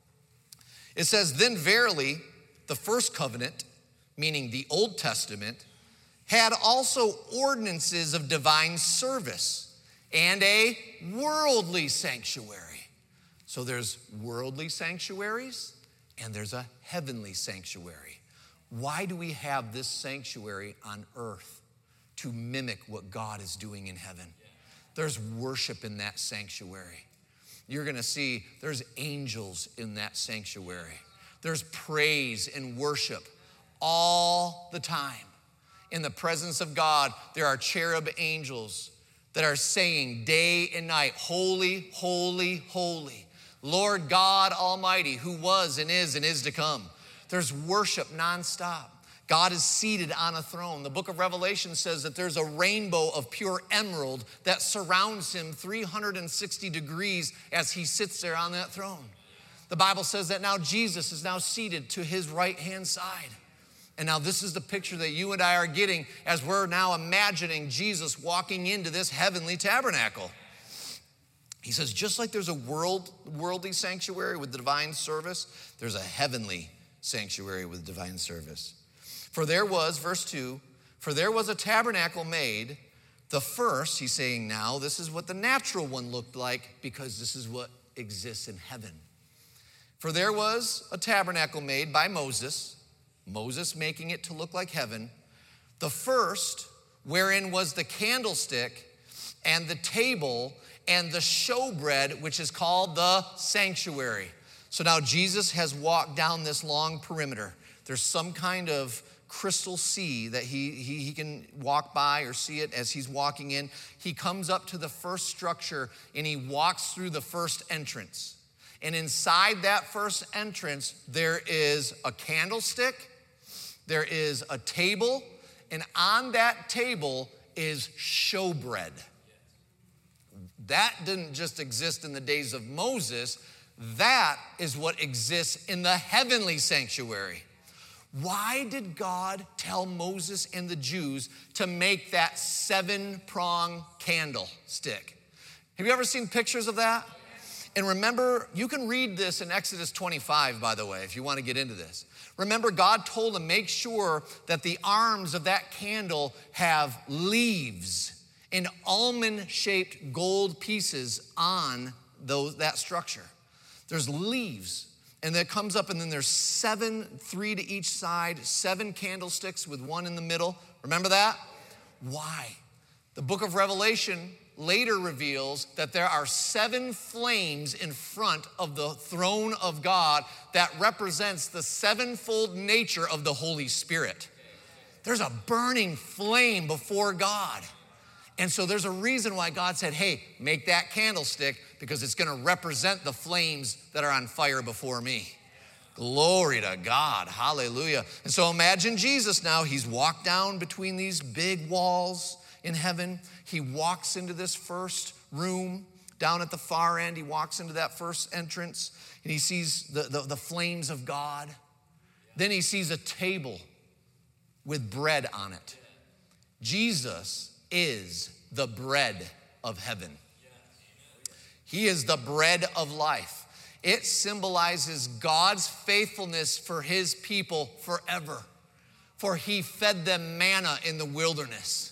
Speaker 1: It says, then verily, the first covenant, meaning the Old Testament, had also ordinances of divine service and a worldly sanctuary. So there's worldly sanctuaries and there's a heavenly sanctuary. Why do we have this sanctuary on earth? To mimic what God is doing in heaven. There's worship in that sanctuary. You're going to see there's angels in that sanctuary. There's praise and worship all the time. In the presence of God, there are cherub angels that are saying day and night, holy, holy, holy, Lord God Almighty, who was and is to come. There's worship nonstop. God is seated on a throne. The book of Revelation says that there's a rainbow of pure emerald that surrounds him 360 degrees as he sits there on that throne. The Bible says that now Jesus is now seated to his right-hand side. And now this is the picture that you and I are getting as we're now imagining Jesus walking into this heavenly tabernacle. He says, just like there's a worldly sanctuary with divine service, there's a heavenly sanctuary with divine service. For there was, verse 2, for there was a tabernacle made, the first, he's saying now, this is what the natural one looked like because this is what exists in heaven. For there was a tabernacle made by Moses making it to look like heaven, the first wherein was the candlestick and the table and the showbread, which is called the sanctuary. So now Jesus has walked down this long perimeter. There's some kind of crystal sea that he can walk by or see it as he's walking in. He comes up to the first structure and he walks through the first entrance. And inside that first entrance, there is a candlestick, there is a table, and on that table is showbread. That didn't just exist in the days of Moses. That is what exists in the heavenly sanctuary. Why did God tell Moses and the Jews to make that 7-prong candlestick? Have you ever seen pictures of that? And remember, you can read this in Exodus 25, by the way, if you want to get into this. Remember, God told him, make sure that the arms of that candle have leaves and almond-shaped gold pieces on that structure. There's leaves, and that comes up, and then there's 7, 3 to each side, 7 candlesticks with 1 in the middle. Remember that? Why? The book of Revelation later reveals that there are 7 flames in front of the throne of God that represents the 7-fold nature of the Holy Spirit. There's a burning flame before God. And so there's a reason why God said, hey, make that candlestick because it's going to represent the flames that are on fire before me. Glory to God. Hallelujah. And so imagine Jesus now. He's walked down between these big walls in heaven. He walks into this first room down at the far end. He walks into that first entrance and he sees the flames of God. Then he sees a table with bread on it. Jesus is the bread of heaven. He is the bread of life. It symbolizes God's faithfulness for his people forever. For he fed them manna in the wilderness.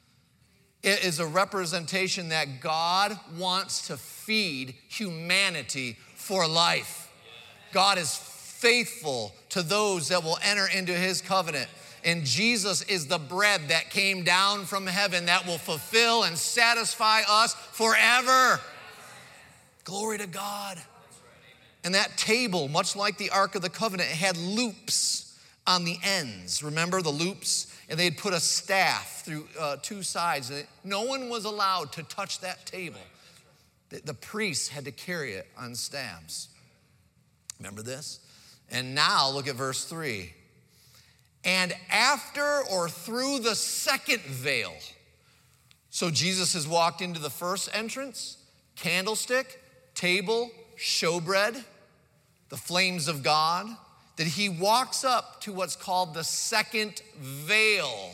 Speaker 1: It is a representation that God wants to feed humanity for life. God is faithful to those that will enter into his covenant. And Jesus is the bread that came down from heaven that will fulfill and satisfy us forever. Glory to God. And that table, much like the Ark of the Covenant, it had loops on the ends. Remember the loops? And they'd put a staff through 2 sides. And no one was allowed to touch that table. The priests had to carry it on staffs. Remember this? And now look at verse 3. And after or through the second veil. So Jesus has walked into the first entrance, candlestick, table, showbread, the flames of God. That he walks up to what's called the second veil.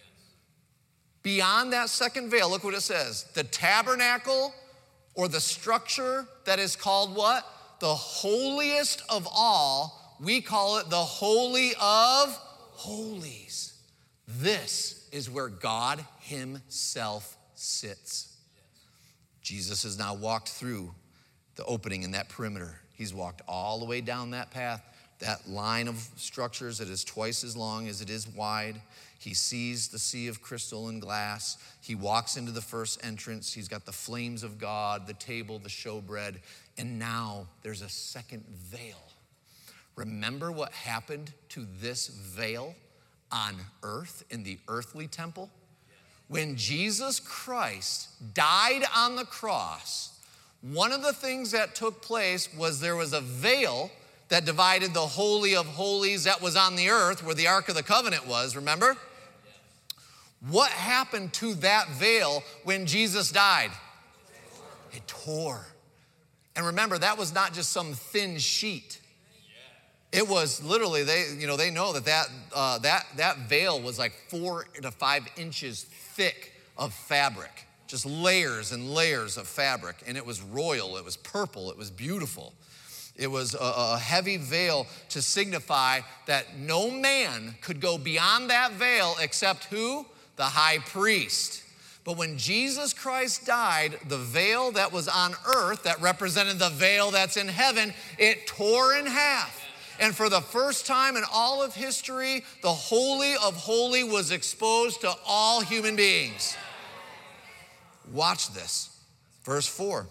Speaker 1: Beyond that second veil, look what it says. The tabernacle or the structure that is called what? The holiest of all. We call it the Holy of Holies. This is where God himself sits. Jesus has now walked through the opening in that perimeter. He's walked all the way down that path, that line of structures that is twice as long as it is wide. He sees the sea of crystal and glass. He walks into the first entrance. He's got the flames of God, the table, the showbread, and now there's a second veil. Remember what happened to this veil on earth in the earthly temple? When Jesus Christ died on the cross, one of the things that took place was there was a veil that divided the Holy of Holies that was on the earth where the Ark of the Covenant was, remember? What happened to that veil when Jesus died? It tore. And remember, that was not just some thin sheet. It was literally, they know that veil was like 4 to 5 inches thick of fabric. Just layers and layers of fabric. And it was royal, it was purple, it was beautiful. It was a heavy veil to signify that no man could go beyond that veil except who? The high priest. But when Jesus Christ died, the veil that was on earth that represented the veil that's in heaven, it tore in half. And for the first time in all of history, the Holy of Holies was exposed to all human beings. Watch this. Verse 4.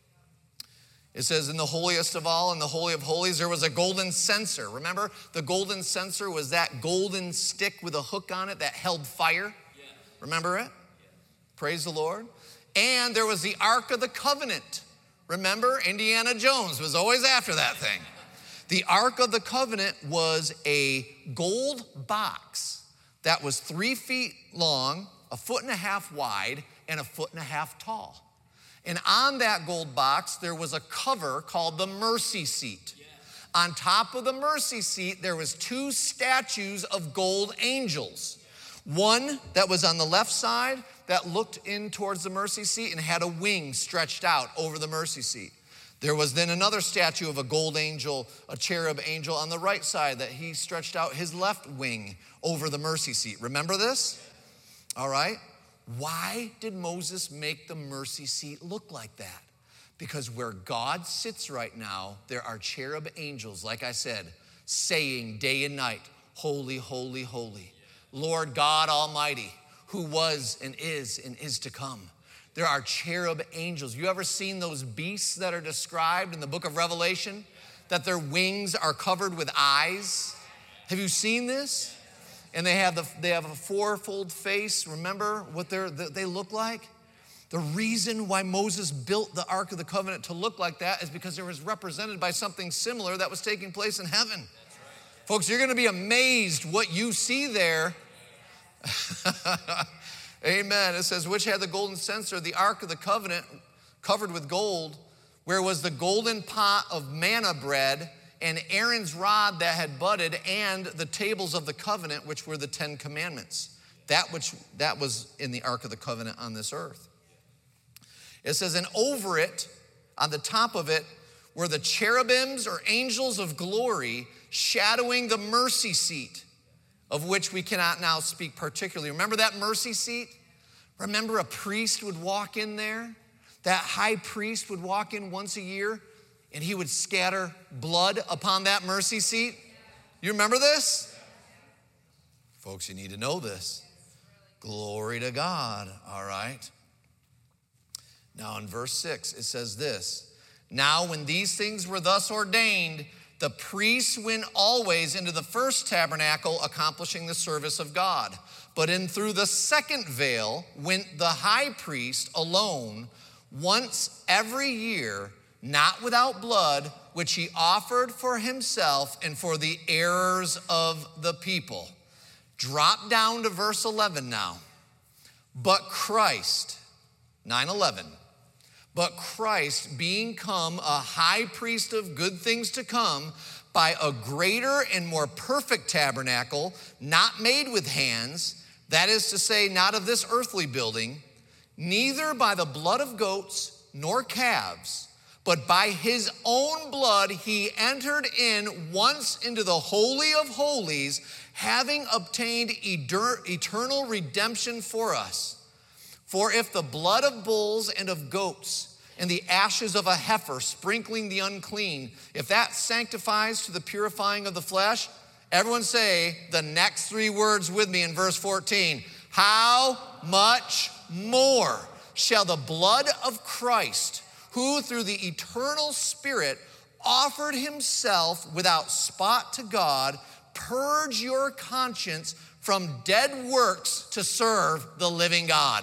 Speaker 1: It says, in the holiest of all, in the Holy of Holies, there was a golden censer. Remember, the golden censer was that golden stick with a hook on it that held fire. Remember it? Praise the Lord. And there was the Ark of the Covenant. Remember, Indiana Jones was always after that thing. The Ark of the Covenant was a gold box that was 3 feet long, 1.5 feet wide, and 1.5 feet tall. And on that gold box, there was a cover called the mercy seat. On top of the mercy seat, there was 2 statues of gold angels. One that was on the left side that looked in towards the mercy seat and had a wing stretched out over the mercy seat. There was then another statue of a gold angel, a cherub angel on the right side that he stretched out his left wing over the mercy seat. Remember this? All right. Why did Moses make the mercy seat look like that? Because where God sits right now, there are cherub angels, like I said, saying day and night, holy, holy, holy, Lord God Almighty, who was and is to come. There are cherub angels. You ever seen those beasts that are described in the book of Revelation? That their wings are covered with eyes? Have you seen this? And they have a fourfold face. Remember what they look like? The reason why Moses built the Ark of the Covenant to look like that is because it was represented by something similar that was taking place in heaven. Folks, you're going to be amazed what you see there. Amen. It says, which had the golden censer, the Ark of the Covenant covered with gold, where was the golden pot of manna bread, and Aaron's rod that had budded, and the tables of the covenant, which were the 10 commandments. That was in the Ark of the Covenant on this earth. It says, and over it, on the top of it, were the cherubims or angels of glory shadowing the mercy seat, of which we cannot now speak particularly. Remember that mercy seat? Remember a priest would walk in there? That high priest would walk in once a year and he would scatter blood upon that mercy seat. You remember this? Folks, you need to know this. Glory to God, all right? Now in verse 6, it says this, now when these things were thus ordained, the priests went always into the first tabernacle, accomplishing the service of God. But in through the second veil went the high priest alone, once every year, not without blood, which he offered for himself and for the errors of the people. Drop down to verse 11 now. But Christ, 9:11. But Christ, being come a high priest of good things to come, by a greater and more perfect tabernacle, not made with hands, that is to say, not of this earthly building, neither by the blood of goats nor calves, but by his own blood he entered in once into the Holy of Holies, having obtained eternal redemption for us. For if the blood of bulls and of goats and the ashes of a heifer sprinkling the unclean, if that sanctifies to the purifying of the flesh, everyone say the next 3 words with me in verse 14. How much more shall the blood of Christ, who through the eternal Spirit offered himself without spot to God, purge your conscience from dead works to serve the living God.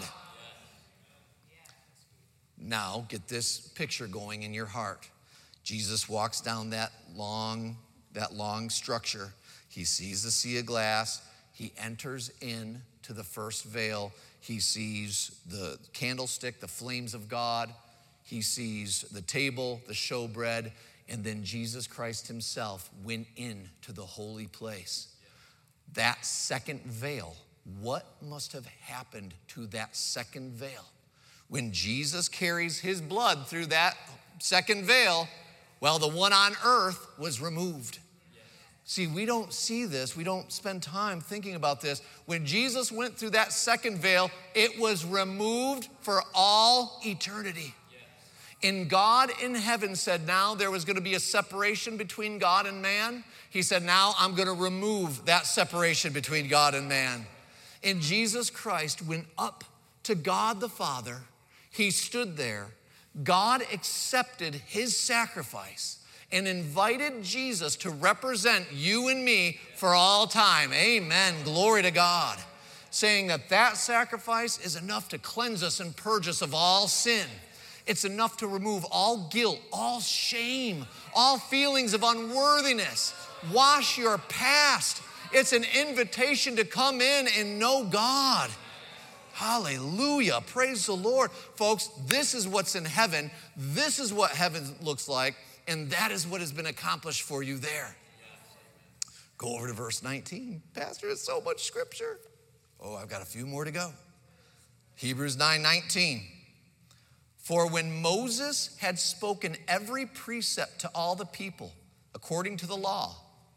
Speaker 1: Now, get this picture going in your heart. Jesus walks down that long structure. He sees the sea of glass. He enters in to the first veil. He sees the candlestick, the flames of God. He sees the table, the showbread, and then Jesus Christ himself went into the holy place. That second veil, what must have happened to that second veil? When Jesus carries his blood through that second veil, well, the one on earth was removed. See, we don't see this. We don't spend time thinking about this. When Jesus went through that second veil, it was removed for all eternity. And God in heaven said now there was going to be a separation between God and man. He said, now I'm going to remove that separation between God and man. And Jesus Christ went up to God the Father. He stood there. God accepted his sacrifice and invited Jesus to represent you and me for all time. Amen. Glory to God. Saying that sacrifice is enough to cleanse us and purge us of all sin. It's enough to remove all guilt, all shame, all feelings of unworthiness. Wash your past. It's an invitation to come in and know God. Hallelujah. Praise the Lord. Folks, this is what's in heaven. This is what heaven looks like, and that is what has been accomplished for you there. Go over to verse 19. Pastor, it's so much scripture. Oh, I've got a few more to go. Hebrews 9:19. For when Moses had spoken every precept to all the people, according to the law,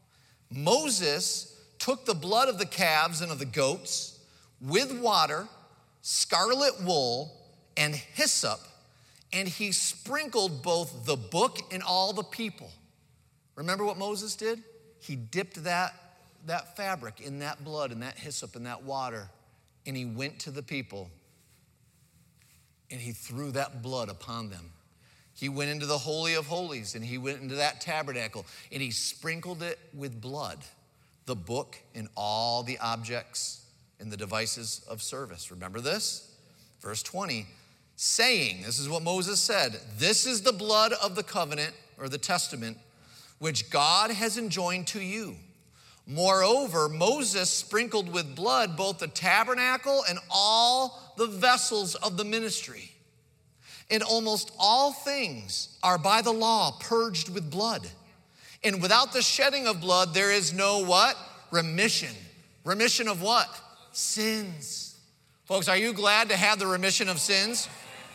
Speaker 1: Moses took the blood of the calves and of the goats with water, scarlet wool, and hyssop, and he sprinkled both the book and all the people. Remember what Moses did? He dipped that fabric in that blood and that hyssop and that water, and he went to the people, and he threw that blood upon them. He went into the Holy of Holies, and he went into that tabernacle, and he sprinkled it with blood, the book and all the objects and the devices of service. Remember this? Verse 20, saying, this is what Moses said, this is the blood of the covenant, or the testament, which God has enjoined to you. Moreover, Moses sprinkled with blood both the tabernacle and all the vessels of the ministry. And almost all things are by the law purged with blood. And without the shedding of blood, there is no what? Remission. Remission of what? Sins. Folks, are you glad to have the remission of sins?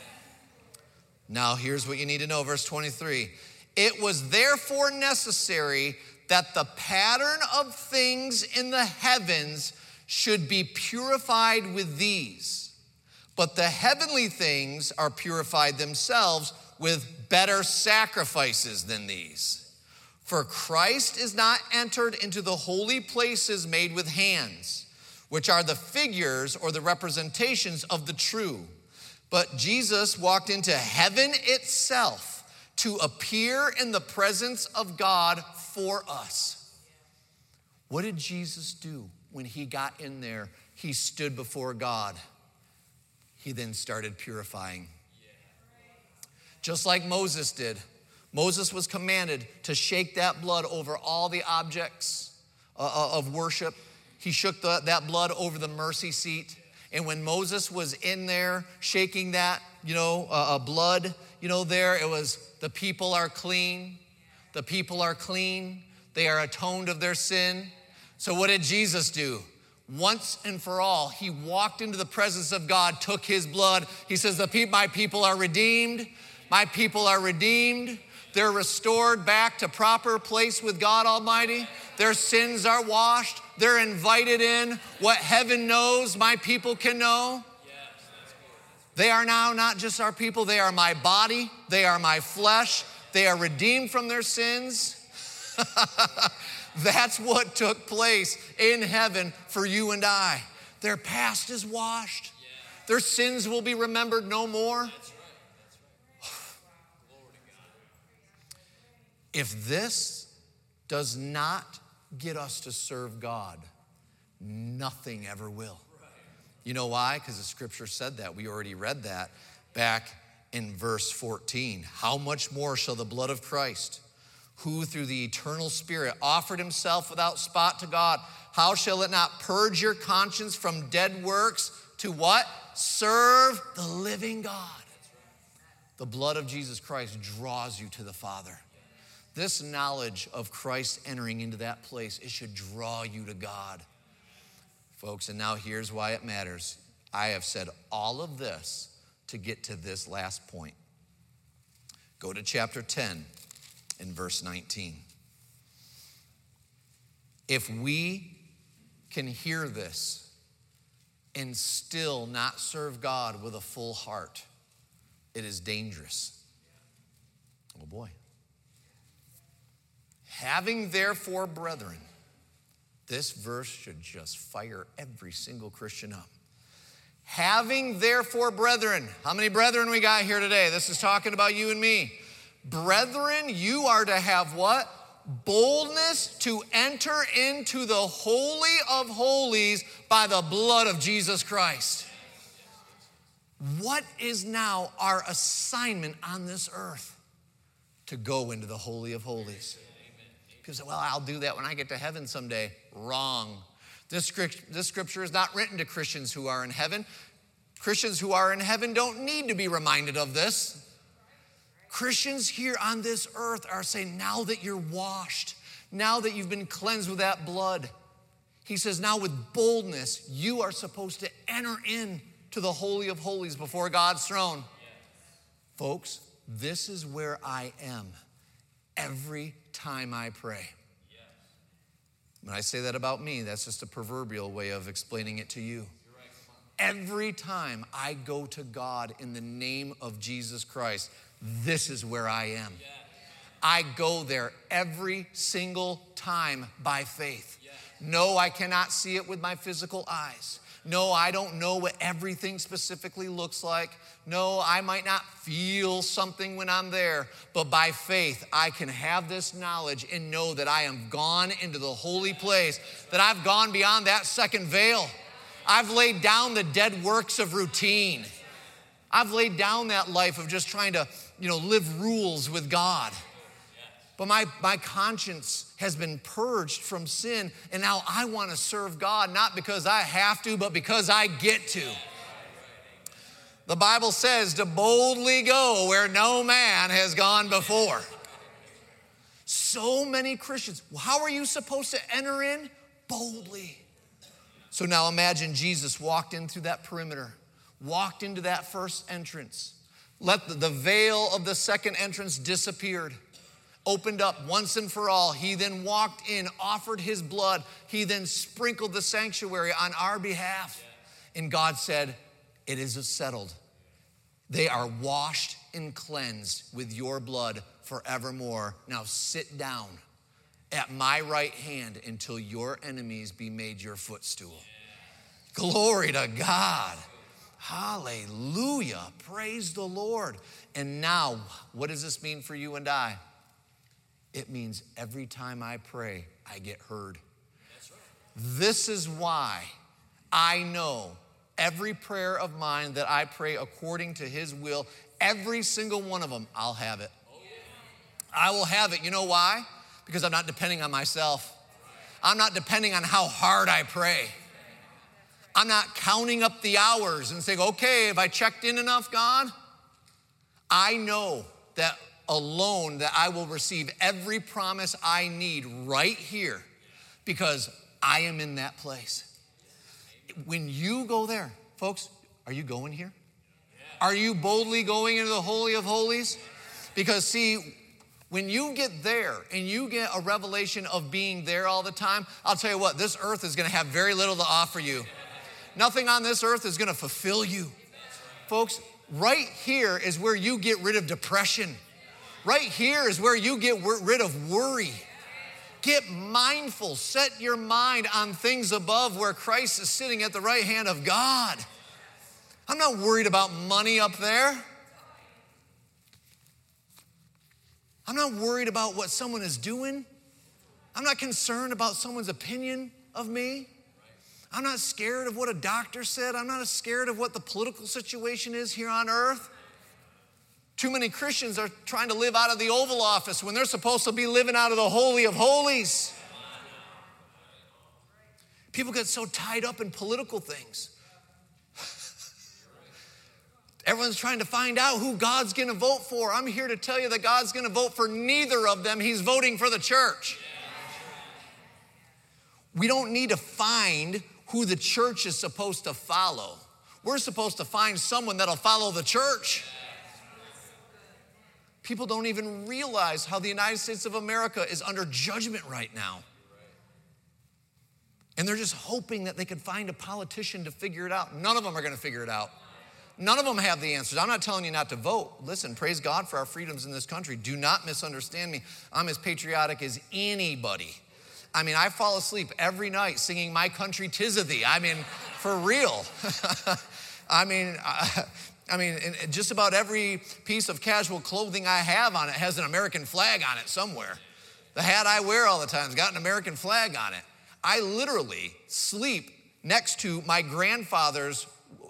Speaker 1: Now, here's what you need to know, verse 23. It was therefore necessary that the pattern of things in the heavens should be purified with these. But the heavenly things are purified themselves with better sacrifices than these. For Christ is not entered into the holy places made with hands, which are the figures or the representations of the true. But Jesus walked into heaven itself to appear in the presence of God for us. What did Jesus do when he got in there? He stood before God. He then started purifying. Just like Moses did. Moses was commanded to shake that blood over all the objects of worship. He shook that blood over the mercy seat. And when Moses was in there shaking that, blood, there, it was the people are clean. The people are clean. They are atoned of their sin. So what did Jesus do? Once and for all, he walked into the presence of God, took his blood. He says, my people are redeemed. My people are redeemed. They're restored back to proper place with God Almighty. Their sins are washed. They're invited in. What heaven knows, my people can know. They are now not just our people. They are my body. They are my flesh. They are redeemed from their sins. That's what took place in heaven for you and I. Their past is washed. Their sins will be remembered no more. If this does not get us to serve God, nothing ever will. You know why? Because the scripture said that. We already read that back in verse 14. How much more shall the blood of Christ, who through the eternal Spirit offered himself without spot to God, how shall it not purge your conscience from dead works to what? Serve the living God. The blood of Jesus Christ draws you to the Father. This knowledge of Christ entering into that place, it should draw you to God. Folks, and now here's why it matters. I have said all of this to get to this last point. Go to chapter 10 and verse 19. If we can hear this and still not serve God with a full heart, it is dangerous. Oh boy. Having therefore, brethren, this verse should just fire every single Christian up. Having therefore, brethren, how many brethren we got here today? This is talking about you and me. Brethren, you are to have what? Boldness to enter into the Holy of Holies by the blood of Jesus Christ. what is now our assignment on this earth? To go into the Holy of Holies. People say, well, I'll do that when I get to heaven someday. Wrong. This scripture is not written to Christians who are in heaven. Christians who are in heaven don't need to be reminded of this. Christians here on this earth are saying, now that you're washed, now that you've been cleansed with that blood, he says, now with boldness, you are supposed to enter in to the Holy of Holies before God's throne. Yes. Folks, this is where I am every time I pray. Yes. When I say that about me, that's just a proverbial way of explaining it to you. Right. Every time I go to God in the name of Jesus Christ, this is where I am. Yes. I go there every single time by faith. Yes. No, I cannot see it with my physical eyes. No, I don't know what everything specifically looks like. No, I might not feel something when I'm there, but by faith, I can have this knowledge and know that I am gone into the holy place, that I've gone beyond that second veil. I've laid down the dead works of routine. I've laid down that life of just trying to, live rules with God. But my conscience has been purged from sin, and now I want to serve God, not because I have to, but because I get to. The Bible says to boldly go where no man has gone before. So many Christians, how are you supposed to enter in? Boldly. So now imagine Jesus walked in through that perimeter, walked into that first entrance, let the veil of the second entrance disappeared. Opened up once and for all. He then walked in, offered his blood. He then sprinkled the sanctuary on our behalf. And God said, it is settled. They are washed and cleansed with your blood forevermore. Now sit down at my right hand until your enemies be made your footstool. Glory to God. Hallelujah. Praise the Lord. And now, what does this mean for you and I? It means every time I pray, I get heard. That's right. This is why I know every prayer of mine that I pray according to his will, every single one of them, I'll have it. Oh, yeah. I will have it. You know why? Because I'm not depending on myself. I'm not depending on how hard I pray. I'm not counting up the hours and saying, okay, have I checked in enough, God? I know that alone that I will receive every promise I need right here because I am in that place. When you go there, folks, are you going here? Are you boldly going into the Holy of Holies? Because see, when you get there and you get a revelation of being there all the time, I'll tell you what, this earth is going to have very little to offer you. Nothing on this earth is going to fulfill you. Folks, right here is where you get rid of depression. Right here is where you get rid of worry. Get mindful. Set your mind on things above where Christ is sitting at the right hand of God. I'm not worried about money up there. I'm not worried about what someone is doing. I'm not concerned about someone's opinion of me. I'm not scared of what a doctor said. I'm not scared of what the political situation is here on earth. Too many Christians are trying to live out of the Oval Office when they're supposed to be living out of the Holy of Holies. People get so tied up in political things. Everyone's trying to find out who God's going to vote for. I'm here to tell you that God's going to vote for neither of them. He's voting for the church. We don't need to find who the church is supposed to follow. We're supposed to find someone that'll follow the church. People don't even realize how the United States of America is under judgment right now. And they're just hoping that they could find a politician to figure it out. None of them are going to figure it out. None of them have the answers. I'm not telling you not to vote. Listen, praise God for our freedoms in this country. Do not misunderstand me. I'm as patriotic as anybody. I mean, I fall asleep every night singing My Country 'Tis of Thee. I mean, for real. I mean, just about every piece of casual clothing I have on it has an American flag on it somewhere. The hat I wear all the time has got an American flag on it. I literally sleep next to my grandfather's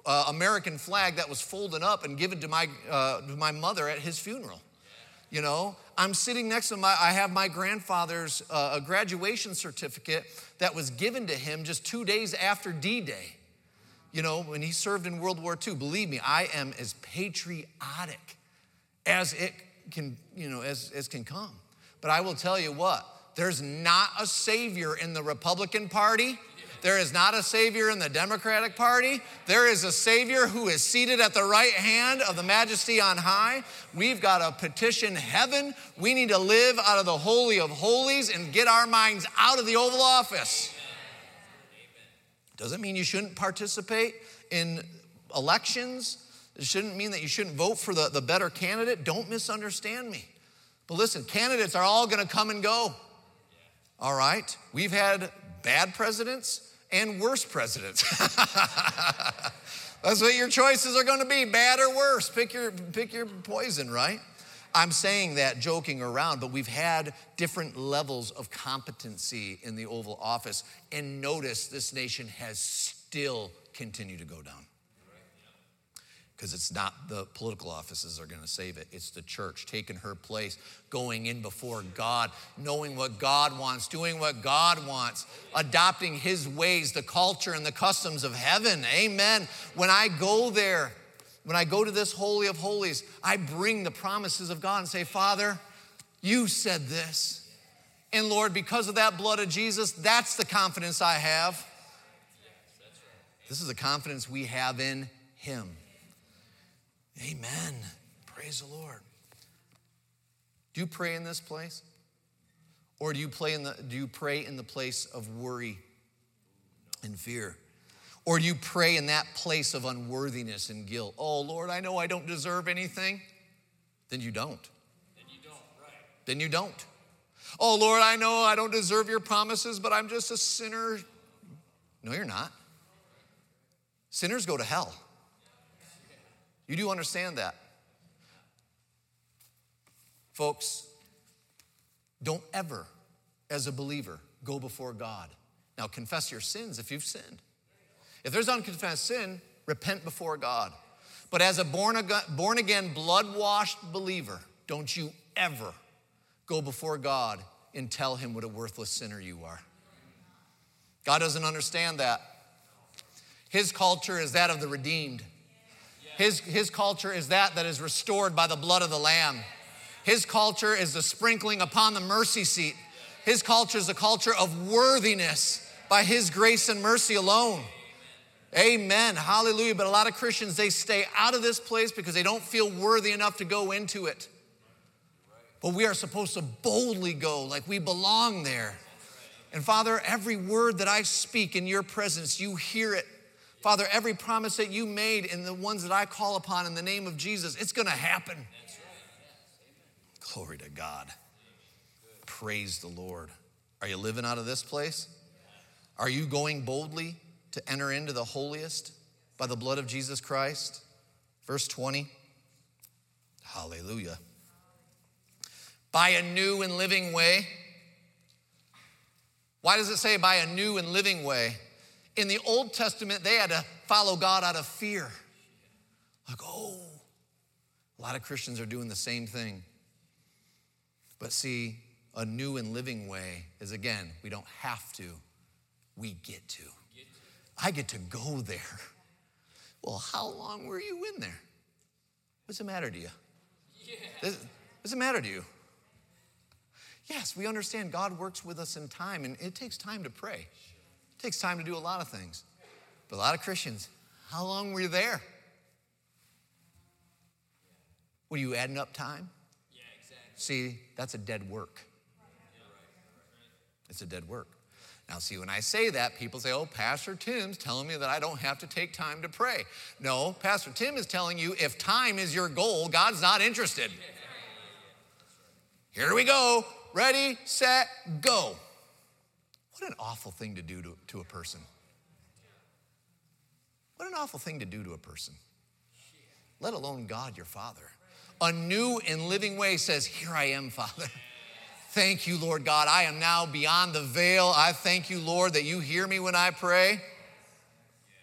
Speaker 1: American flag that was folded up and given to my mother at his funeral. You know, I'm sitting next to I have my grandfather's graduation certificate that was given to him just 2 days after D-Day. You know, when he served in World War II. Believe me, I am as patriotic as it can, as can come. But I will tell you what, there's not a savior in the Republican Party. There is not a savior in the Democratic Party. There is a savior who is seated at the right hand of the Majesty on high. We've got to petition heaven. We need to live out of the Holy of Holies and get our minds out of the Oval Office. Doesn't mean you shouldn't participate in elections. It shouldn't mean that you shouldn't vote for the better candidate. Don't misunderstand me. But listen, candidates are all going to come and go. All right? We've had bad presidents and worse presidents. That's what your choices are going to be, bad or worse. Pick your poison, right? I'm saying that joking around, but we've had different levels of competency in the Oval Office. And notice this nation has still continued to go down. Because it's not the political offices that are going to save it. It's the church taking her place, going in before God, knowing what God wants, doing what God wants, adopting his ways, the culture and the customs of heaven. Amen. When I go there, when I go to this Holy of Holies, I bring the promises of God and say, Father, you said this. And Lord, because of that blood of Jesus, that's the confidence I have. This is the confidence we have in him. Amen. Praise the Lord. Do you pray in this place? Or do you pray in the place of worry and fear? Or do you pray in that place of unworthiness and guilt? Oh, Lord, I know I don't deserve anything. Then you don't. Then you don't. Oh, Lord, I know I don't deserve your promises, but I'm just a sinner. No, you're not. Sinners go to hell. You do understand that. Folks, don't ever, as a believer, go before God. Now, confess your sins if you've sinned. If there's unconfessed sin, repent before God. But as a born-again, blood-washed believer, don't you ever go before God and tell him what a worthless sinner you are. God doesn't understand that. His culture is that of the redeemed. His culture is that is restored by the blood of the Lamb. His culture is the sprinkling upon the mercy seat. His culture is a culture of worthiness by his grace and mercy alone. Amen. Hallelujah. But a lot of Christians, they stay out of this place because they don't feel worthy enough to go into it. But we are supposed to boldly go like we belong there. And Father, every word that I speak in your presence, you hear it. Father, every promise that you made and the ones that I call upon in the name of Jesus, it's going to happen. Glory to God. Praise the Lord. Are you living out of this place? Are you going boldly to enter into the holiest by the blood of Jesus Christ? Verse 20. Hallelujah. By a new and living way. Why does it say by a new and living way? In the Old Testament, they had to follow God out of fear. Like, oh, a lot of Christians are doing the same thing. But see, a new and living way is, again, we don't have to, we get to. I get to go there. Well, how long were you in there? What's the matter to you? What's the matter to you? Yes, we understand God works with us in time, and it takes time to pray. It takes time to do a lot of things. But a lot of Christians, how long were you there? Were you adding up time? Yeah, exactly. See, that's a dead work. It's a dead work. Now, see, when I say that, people say, oh, Pastor Tim's telling me that I don't have to take time to pray. No, Pastor Tim is telling you if time is your goal, God's not interested. Here we go. Ready, set, go. What an awful thing to do to a person. What an awful thing to do to a person, let alone God, your Father. A new and living way says, here I am, Father. Thank you, Lord God. I am now beyond the veil. I thank you, Lord, that you hear me when I pray.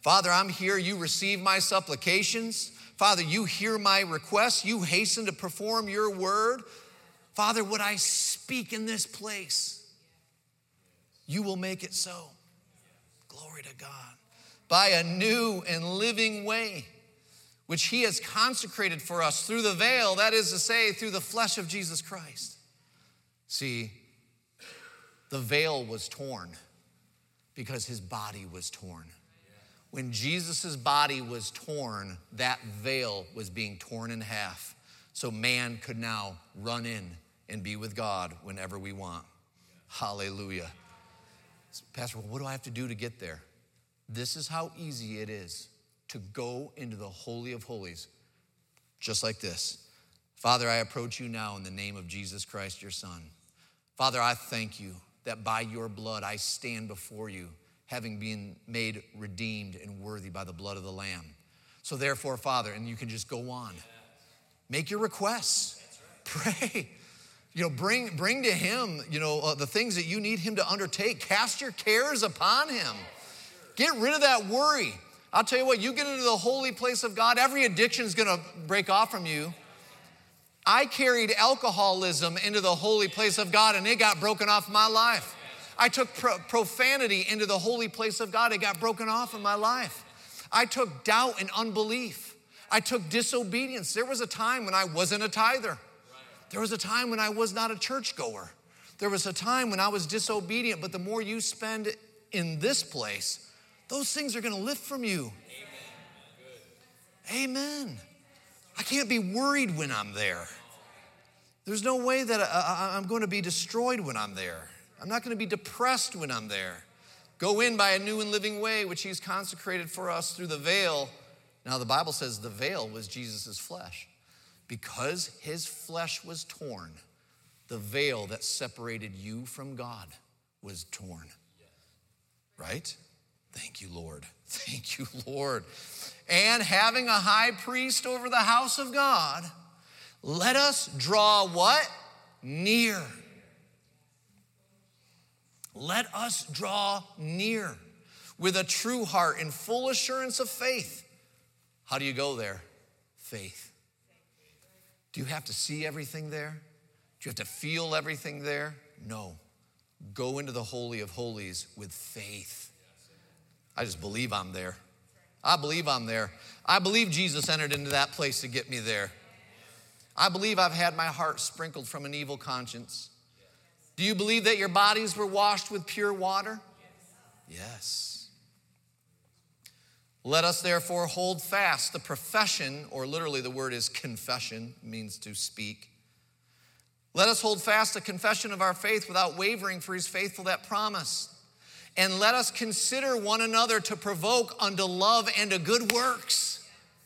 Speaker 1: Father, I'm here. You receive my supplications. Father, you hear my requests. You hasten to perform your word. Father, what I speak in this place, you will make it so. Glory to God. By a new and living way, which he has consecrated for us through the veil, that is to say, through the flesh of Jesus Christ. See, the veil was torn because his body was torn. When Jesus' body was torn, that veil was being torn in half. So man could now run in and be with God whenever we want. Hallelujah. Pastor, well, what do I have to do to get there? This is how easy it is to go into the Holy of Holies, just like this. Father, I approach you now in the name of Jesus Christ, your Son. Father, I thank you that by your blood I stand before you, having been made redeemed and worthy by the blood of the Lamb. So therefore, Father, and you can just go on. Make your requests. Pray. Bring to him, the things that you need him to undertake. Cast your cares upon him. Get rid of that worry. I'll tell you what, you get into the holy place of God, every addiction is going to break off from you. I carried alcoholism into the holy place of God, and it got broken off my life. I took profanity into the holy place of God. It got broken off in my life. I took doubt and unbelief. I took disobedience. There was a time when I wasn't a tither. There was a time when I was not a churchgoer. There was a time when I was disobedient, but the more you spend in this place, those things are going to lift from you. Amen. I can't be worried when I'm there. There's no way that I'm going to be destroyed when I'm there. I'm not going to be depressed when I'm there. Go in by a new and living way, which he's consecrated for us through the veil. Now, the Bible says the veil was Jesus' flesh. Because his flesh was torn, the veil that separated you from God was torn. Right? Thank you, Lord. Thank you, Lord. And having a high priest over the house of God, let us draw what? Near. Let us draw near with a true heart and full assurance of faith. How do you go there? Faith. Do you have to see everything there? Do you have to feel everything there? No. Go into the Holy of Holies with faith. I just believe I'm there. I believe I'm there. I believe Jesus entered into that place to get me there. I believe I've had my heart sprinkled from an evil conscience. Do you believe that your bodies were washed with pure water? Yes. Let us therefore hold fast the profession, or literally the word is confession, means to speak. Let us hold fast the confession of our faith without wavering, for he's faithful that promise. And let us consider one another to provoke unto love and to good works.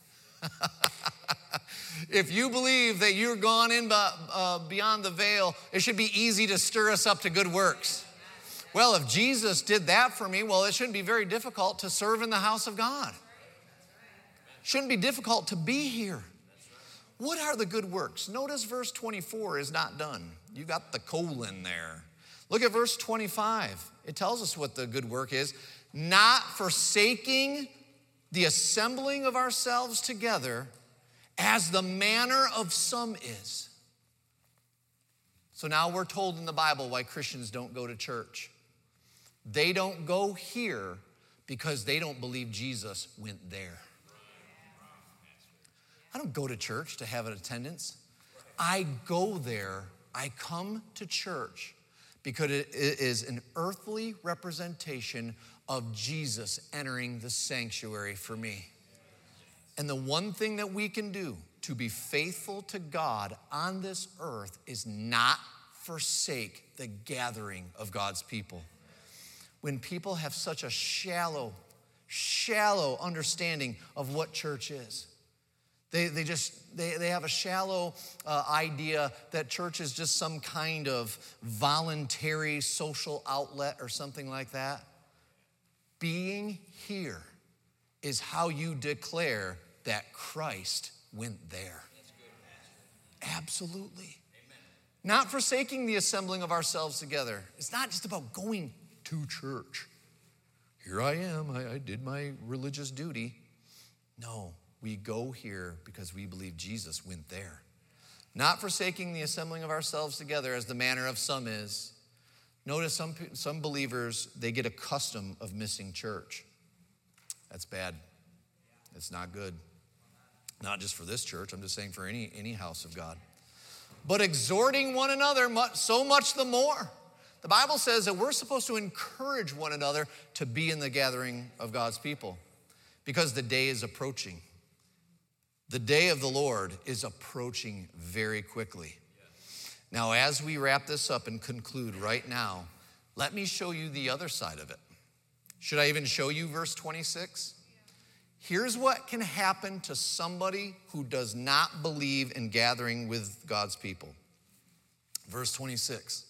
Speaker 1: If you believe that you're gone in beyond the veil, it should be easy to stir us up to good works. Well, if Jesus did that for me, well, it shouldn't be very difficult to serve in the house of God. Shouldn't be difficult to be here. What are the good works? Notice verse 24 is not done. You got the colon there. Look at verse 25. It tells us what the good work is. Not forsaking the assembling of ourselves together as the manner of some is. So now we're told in the Bible why Christians don't go to church. They don't go here because they don't believe Jesus went there. I don't go to church to have an attendance. I go there, I come to church because it is an earthly representation of Jesus entering the sanctuary for me. And the one thing that we can do to be faithful to God on this earth is not forsake the gathering of God's people. When people have such a shallow understanding of what church is, they have a shallow idea that church is just some kind of voluntary social outlet or something like that. Being here is how you declare that Christ went there. Absolutely. Not forsaking the assembling of ourselves together. It's not just about going to church. here I am, I did my religious duty. No, we go here because we believe Jesus went there. Not forsaking the assembling of ourselves together as the manner of some is. Notice some believers, they get accustomed of missing church. That's bad. It's not good. Not just for this church, I'm just saying for any house of God. But exhorting one another so much the more. The Bible says that we're supposed to encourage one another to be in the gathering of God's people because the day is approaching. The day of the Lord is approaching very quickly. Now, as we wrap this up and conclude right now, let me show you the other side of it. Should I even show you verse 26? Here's what can happen to somebody who does not believe in gathering with God's people. Verse 26.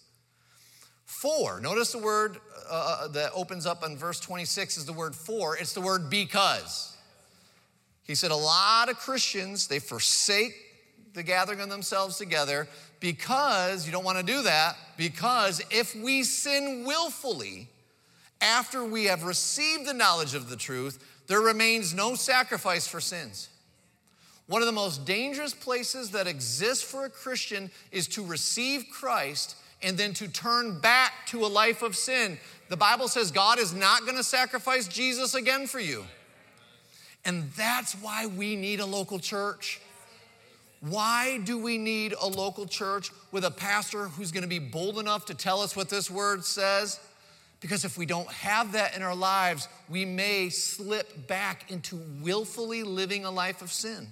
Speaker 1: For, notice the word that opens up on verse 26 is the word for. It's the word because. He said a lot of Christians, they forsake the gathering of themselves together because, you don't want to do that, because if we sin willfully after we have received the knowledge of the truth, there remains no sacrifice for sins. One of the most dangerous places that exists for a Christian is to receive Christ and then to turn back to a life of sin. The Bible says God is not going to sacrifice Jesus again for you. And that's why we need a local church. Why do we need a local church with a pastor who's going to be bold enough to tell us what this word says? Because if we don't have that in our lives, we may slip back into willfully living a life of sin.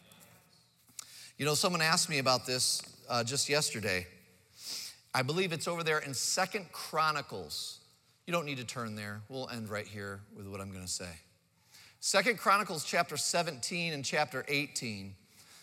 Speaker 1: You know, someone asked me about this just yesterday. I believe it's over there in 2 Chronicles. You don't need to turn there. We'll end right here with what I'm going to say. 2 Chronicles chapter 17 and chapter 18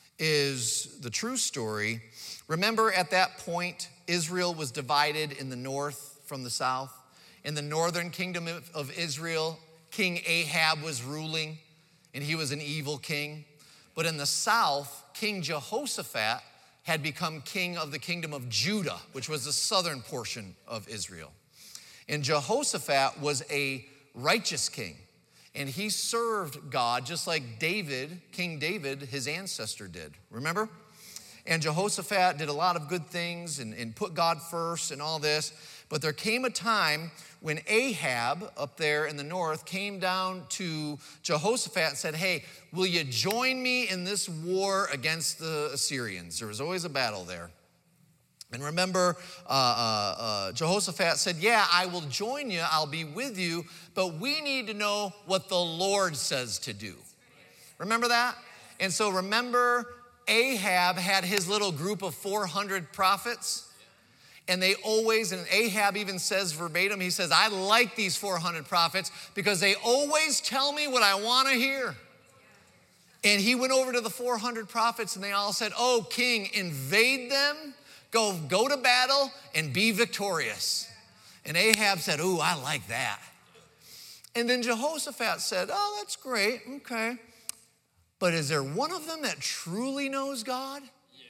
Speaker 1: is the true story. Remember, at that point, Israel was divided in the north from the south. In the northern kingdom of Israel, King Ahab was ruling, and he was an evil king. But in the south, King Jehoshaphat had become king of the kingdom of Judah, which was the southern portion of Israel. And Jehoshaphat was a righteous king, and he served God just like David, King David, his ancestor did. Remember? And Jehoshaphat did a lot of good things and put God first and all this. But there came a time when Ahab up there in the north came down to Jehoshaphat and said, hey, will you join me in this war against the Assyrians? There was always a battle there. And remember, Jehoshaphat said, yeah, I will join you, I'll be with you, but we need to know what the Lord says to do. Remember that? And so remember, Ahab had his little group of 400 prophets. And they always, and Ahab even says verbatim, he says, I like these 400 prophets because they always tell me what I want to hear. And he went over to the 400 prophets and they all said, oh, king, invade them, go to battle and be victorious. And Ahab said, ooh, I like that. And then Jehoshaphat said, oh, that's great, okay. But is there one of them that truly knows God?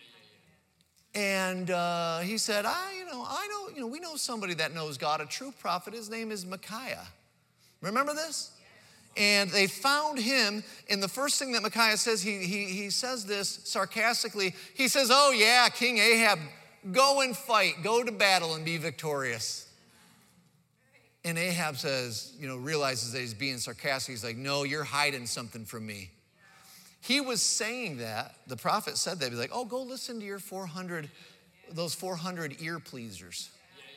Speaker 1: And he said, we know somebody that knows God, a true prophet. His name is Micaiah. Remember this? And they found him, and the first thing that Micaiah says, he says this sarcastically. He says, oh yeah, King Ahab, go and fight, go to battle and be victorious. And Ahab says, realizes that he's being sarcastic. He's like, no, you're hiding something from me. He was saying that, the prophet said that, he's like, oh, go listen to your 400, those 400 ear pleasers.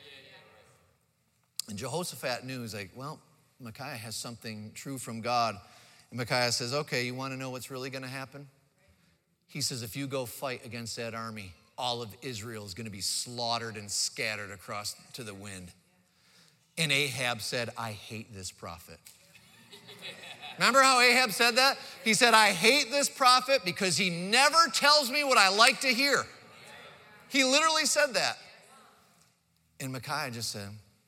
Speaker 1: And Jehoshaphat knew, he's like, well, Micaiah has something true from God. And Micaiah says, okay, you want to know what's really going to happen? He says, if you go fight against that army, all of Israel is going to be slaughtered and scattered across to the wind. And Ahab said, I hate this prophet. Remember how Ahab said that? He said, I hate this prophet because he never tells me what I like to hear. He literally said that. And Micaiah just said,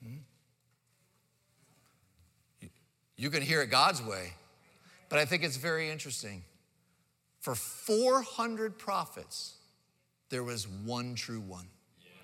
Speaker 1: you can hear it God's way. But I think it's very interesting. For 400 prophets, there was one true one.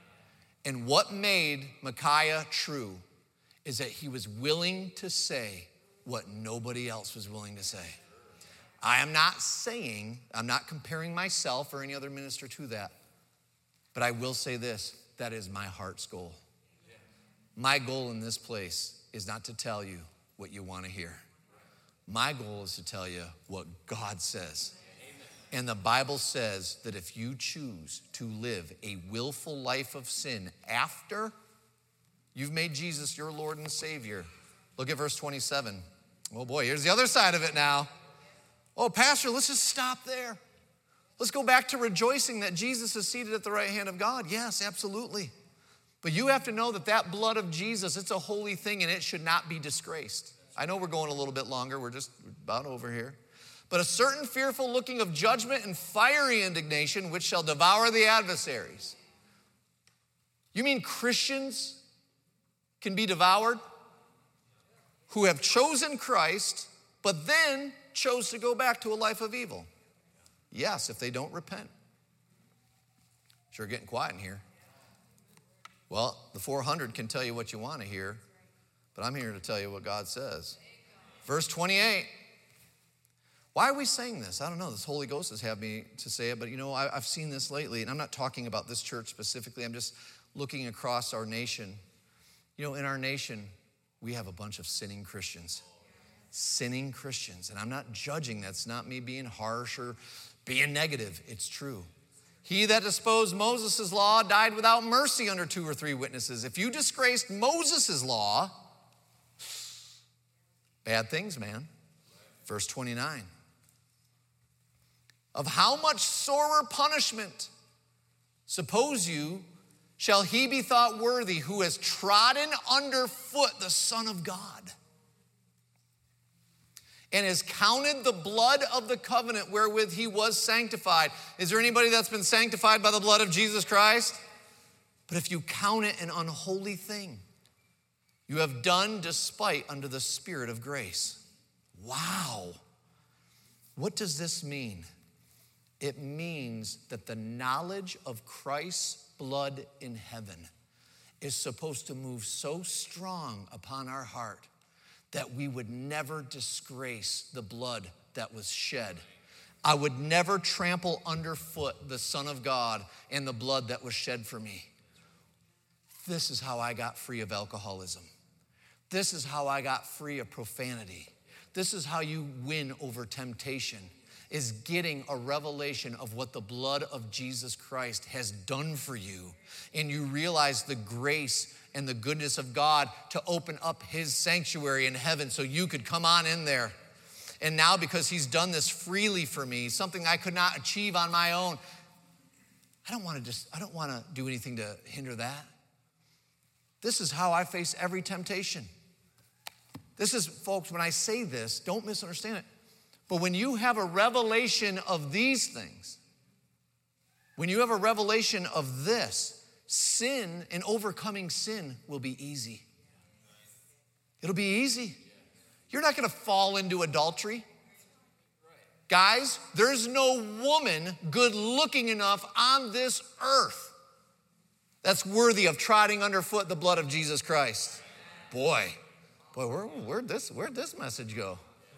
Speaker 1: And what made Micaiah true is that he was willing to say what nobody else was willing to say. I am not saying, I'm not comparing myself or any other minister to that, but I will say this, that is my heart's goal. My goal in this place is not to tell you what you want to hear. My goal is to tell you what God says. And the Bible says that if you choose to live a willful life of sin after you've made Jesus your Lord and Savior, look at verse 27. Oh boy, here's the other side of it now. Oh, Pastor, let's just stop there. Let's go back to rejoicing that Jesus is seated at the right hand of God. Yes, absolutely. But you have to know that that blood of Jesus, it's a holy thing and it should not be disgraced. I know we're going a little bit longer. We're just about over here. But a certain fearful looking of judgment and fiery indignation, which shall devour the adversaries. You mean Christians can be devoured? Who have chosen Christ, but then chose to go back to a life of evil. Yes, if they don't repent. Sure getting quiet in here. Well, the 400 can tell you what you want to hear, but I'm here to tell you what God says. Verse 28. Why are we saying this? I don't know. This Holy Ghost has had me to say it, but I've seen this lately, and I'm not talking about this church specifically. I'm just looking across our nation. In our nation, we have a bunch of sinning Christians. Sinning Christians. And I'm not judging. That's not me being harsh or being negative. It's true. He that disposed Moses' law died without mercy under 2 or 3 witnesses. If you disgraced Moses' law, bad things, man. Verse 29. Of how much sorer punishment, suppose you, shall he be thought worthy who has trodden underfoot the Son of God and has counted the blood of the covenant wherewith he was sanctified. Is there anybody that's been sanctified by the blood of Jesus Christ? But if you count it an unholy thing, you have done despite unto the Spirit of grace. Wow. What does this mean? It means that the knowledge of Christ's blood in heaven is supposed to move so strong upon our heart that we would never disgrace the blood that was shed. I would never trample underfoot the Son of God and the blood that was shed for me. This is how I got free of alcoholism. This is how I got free of profanity. This is how you win over temptation, is getting a revelation of what the blood of Jesus Christ has done for you. And you realize the grace and the goodness of God to open up his sanctuary in heaven so you could come on in there. And now because he's done this freely for me, something I could not achieve on my own, I don't want to do anything to hinder that. This is how I face every temptation. This is, folks, when I say this, don't misunderstand it. But when you have a revelation of these things, when you have a revelation of this, sin and overcoming sin will be easy. It'll be easy. You're not going to fall into adultery. Guys, there's no woman good looking enough on this earth that's worthy of trotting underfoot the blood of Jesus Christ. Boy, where'd this message go?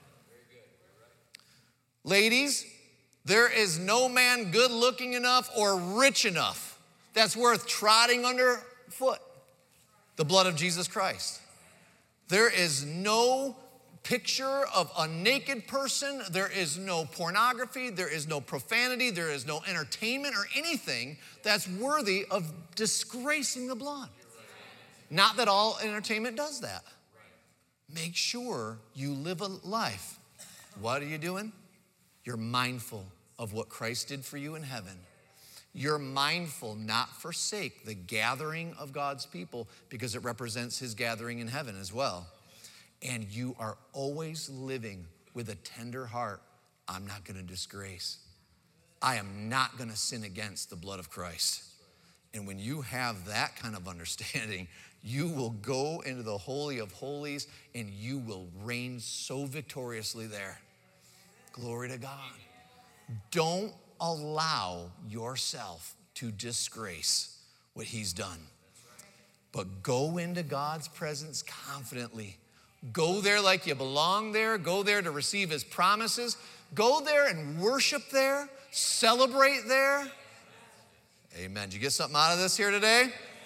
Speaker 1: Ladies, there is no man good looking enough or rich enough that's worth trotting underfoot the blood of Jesus Christ. There is no picture of a naked person. There is no pornography. There is no profanity. There is no entertainment or anything that's worthy of disgracing the blood. Not that all entertainment does that. Make sure you live a life. What are you doing? You're mindful of what Christ did for you in heaven. You're mindful not forsake the gathering of God's people because it represents his gathering in heaven as well. And you are always living with a tender heart. I'm not going to disgrace. I am not going to sin against the blood of Christ. And when you have that kind of understanding, you will go into the Holy of Holies and you will reign so victoriously there. Glory to God. Don't allow yourself to disgrace what he's done. But go into God's presence confidently, Go there like you belong there. Go there to receive his promises. Go there and worship there. Celebrate there. Amen. Did you get something out of this here today?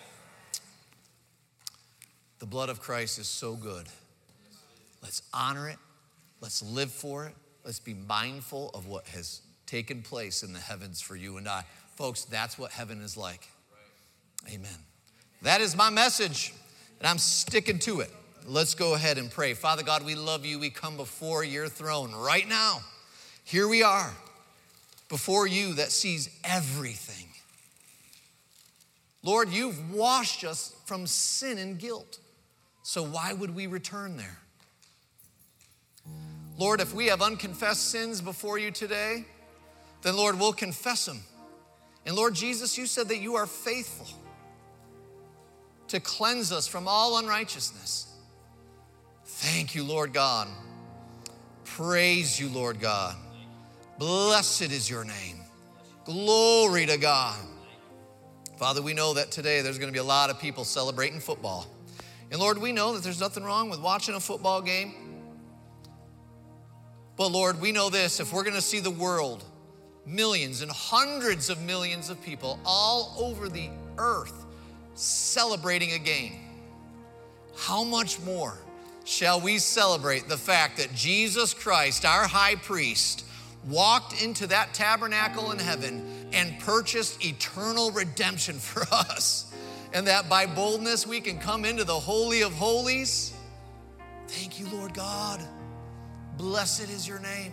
Speaker 1: The blood of Christ is so good. Let's honor it. Let's live for it. Let's be mindful of what has taken place in the heavens for you and I. Folks, that's what heaven is like. Amen. That is my message, and I'm sticking to it. Let's go ahead and pray. Father God, we love you. We come before your throne right now. Here we are before you that sees everything. Lord, you've washed us from sin and guilt. So why would we return there? Lord, if we have unconfessed sins before you today, then Lord, we'll confess them. And Lord Jesus, you said that you are faithful to cleanse us from all unrighteousness. Thank you, Lord God. Praise you, Lord God. Blessed is your name. Glory to God. Father, we know that today there's going to be a lot of people celebrating football. And Lord, we know that there's nothing wrong with watching a football game. But Lord, we know this, if we're going to see the world, millions and hundreds of millions of people all over the earth celebrating a game, how much more shall we celebrate the fact that Jesus Christ, our high priest, walked into that tabernacle in heaven and purchased eternal redemption for us. And that by boldness we can come into the Holy of Holies. Thank you, Lord God. Blessed is your name.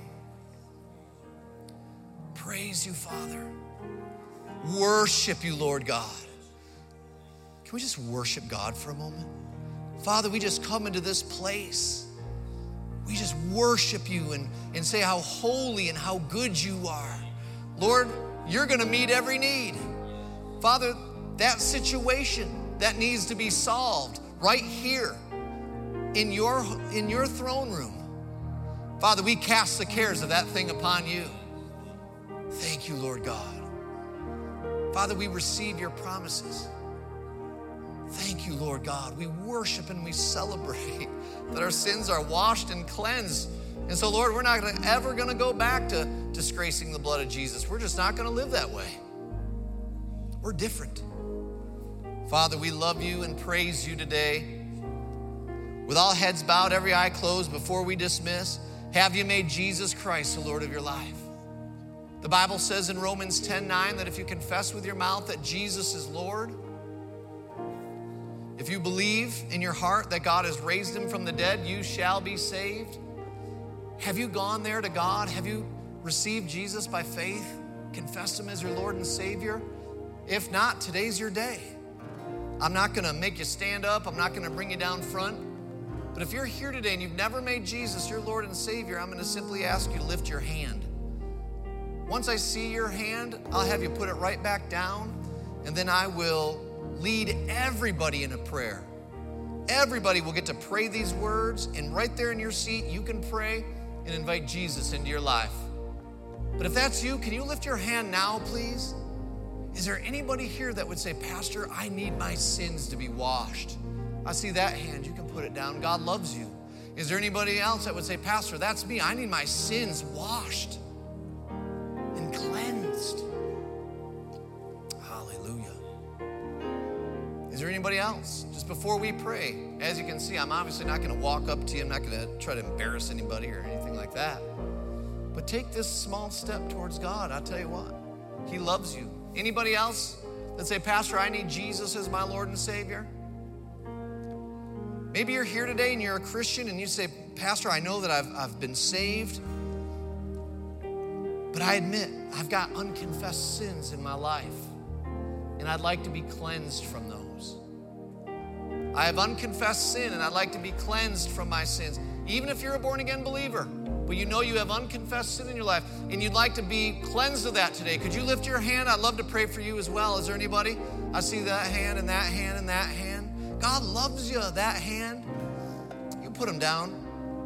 Speaker 1: Praise you, Father. Worship you, Lord God. Can we just worship God for a moment? Father, we just come into this place. We just worship you and say how holy and how good you are. Lord, you're going to meet every need. Father, that situation that needs to be solved right here in your throne room. Father, we cast the cares of that thing upon you. Thank you, Lord God. Father, we receive your promises. Thank you, Lord God. We worship and we celebrate that our sins are washed and cleansed. And so, Lord, we're not ever going to go back to disgracing the blood of Jesus. We're just not going to live that way. We're different. Father, we love you and praise you today. With all heads bowed, every eye closed, before we dismiss, have you made Jesus Christ the Lord of your life? The Bible says in Romans 10:9 that if you confess with your mouth that Jesus is Lord, if you believe in your heart that God has raised him from the dead, you shall be saved. Have you gone there to God? Have you received Jesus by faith? Confessed him as your Lord and Savior? If not, today's your day. I'm not going to make you stand up. I'm not going to bring you down front. But if you're here today and you've never made Jesus your Lord and Savior, I'm going to simply ask you to lift your hand. Once I see your hand, I'll have you put it right back down, and then I will lead everybody in a prayer. Everybody will get to pray these words, and right there in your seat, you can pray and invite Jesus into your life. But if that's you, can you lift your hand now, please? Is there anybody here that would say, Pastor, I need my sins to be washed? I see that hand. You can put it down. God loves you. Is there anybody else that would say, Pastor, that's me. I need my sins washed and cleansed. Hallelujah. Is there anybody else? Just before we pray, as you can see, I'm obviously not going to walk up to you. I'm not going to try to embarrass anybody or anything like that. But take this small step towards God. I'll tell you what, he loves you. Anybody else that say, Pastor, I need Jesus as my Lord and Savior? Maybe you're here today and you're a Christian and you say, Pastor, I know that I've been saved, but I admit I've got unconfessed sins in my life, and I'd like to be cleansed from those. I have unconfessed sin, and I'd like to be cleansed from my sins. Even if you're a born-again believer, but you know you have unconfessed sin in your life, and you'd like to be cleansed of that today, could you lift your hand? I'd love to pray for you as well. Is there anybody? I see that hand and that hand and that hand. God loves you, that hand. You put them down.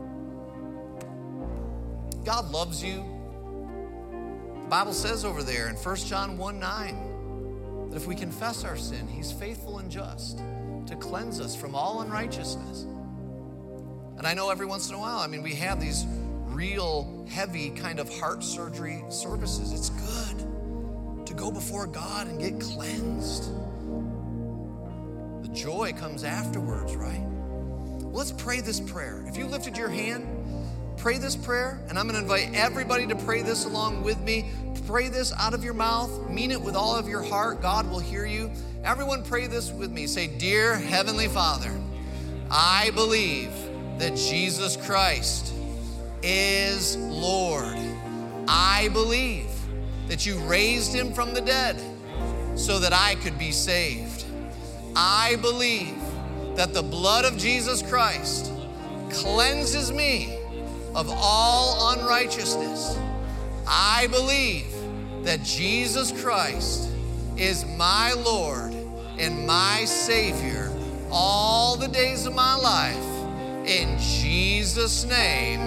Speaker 1: God loves you. The Bible says over there in 1 John 1:9 that if we confess our sin, he's faithful and just to cleanse us from all unrighteousness. And I know every once in a while, we have these real heavy kind of heart surgery services. It's good to go before God and get cleansed. The joy comes afterwards, right? Let's pray this prayer. If you lifted your hand, pray this prayer, and I'm going to invite everybody to pray this along with me. Pray this out of your mouth. Mean it with all of your heart. God will hear you. Everyone pray this with me. Say, Dear Heavenly Father, I believe that Jesus Christ is Lord. I believe that you raised him from the dead so that I could be saved. I believe that the blood of Jesus Christ cleanses me of all unrighteousness. I believe that Jesus Christ is my Lord and my Savior all the days of my life. In Jesus' name,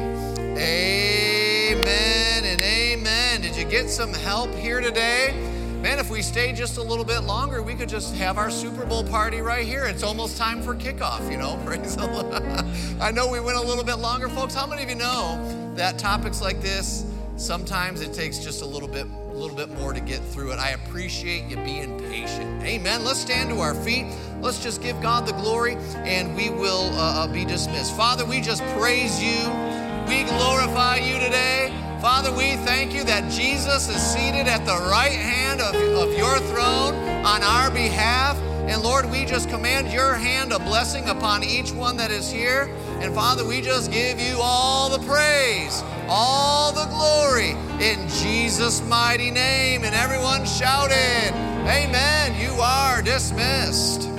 Speaker 1: amen and amen. Did you get some help here today? Man, if we stay just a little bit longer, we could just have our Super Bowl party right here. It's almost time for kickoff, praise the Lord. I know we went a little bit longer, folks. How many of you know that topics like this, sometimes it takes just a little bit more to get through it? I appreciate you being patient. Amen. Let's stand to our feet. Let's just give God the glory, and we will be dismissed. Father, we just praise you. We glorify you today. Father, we thank you that Jesus is seated at the right hand of your throne on our behalf. And Lord, we just command your hand of blessing upon each one that is here. And Father, we just give you all the praise, all the glory in Jesus' mighty name. And everyone shouted, amen. You are dismissed.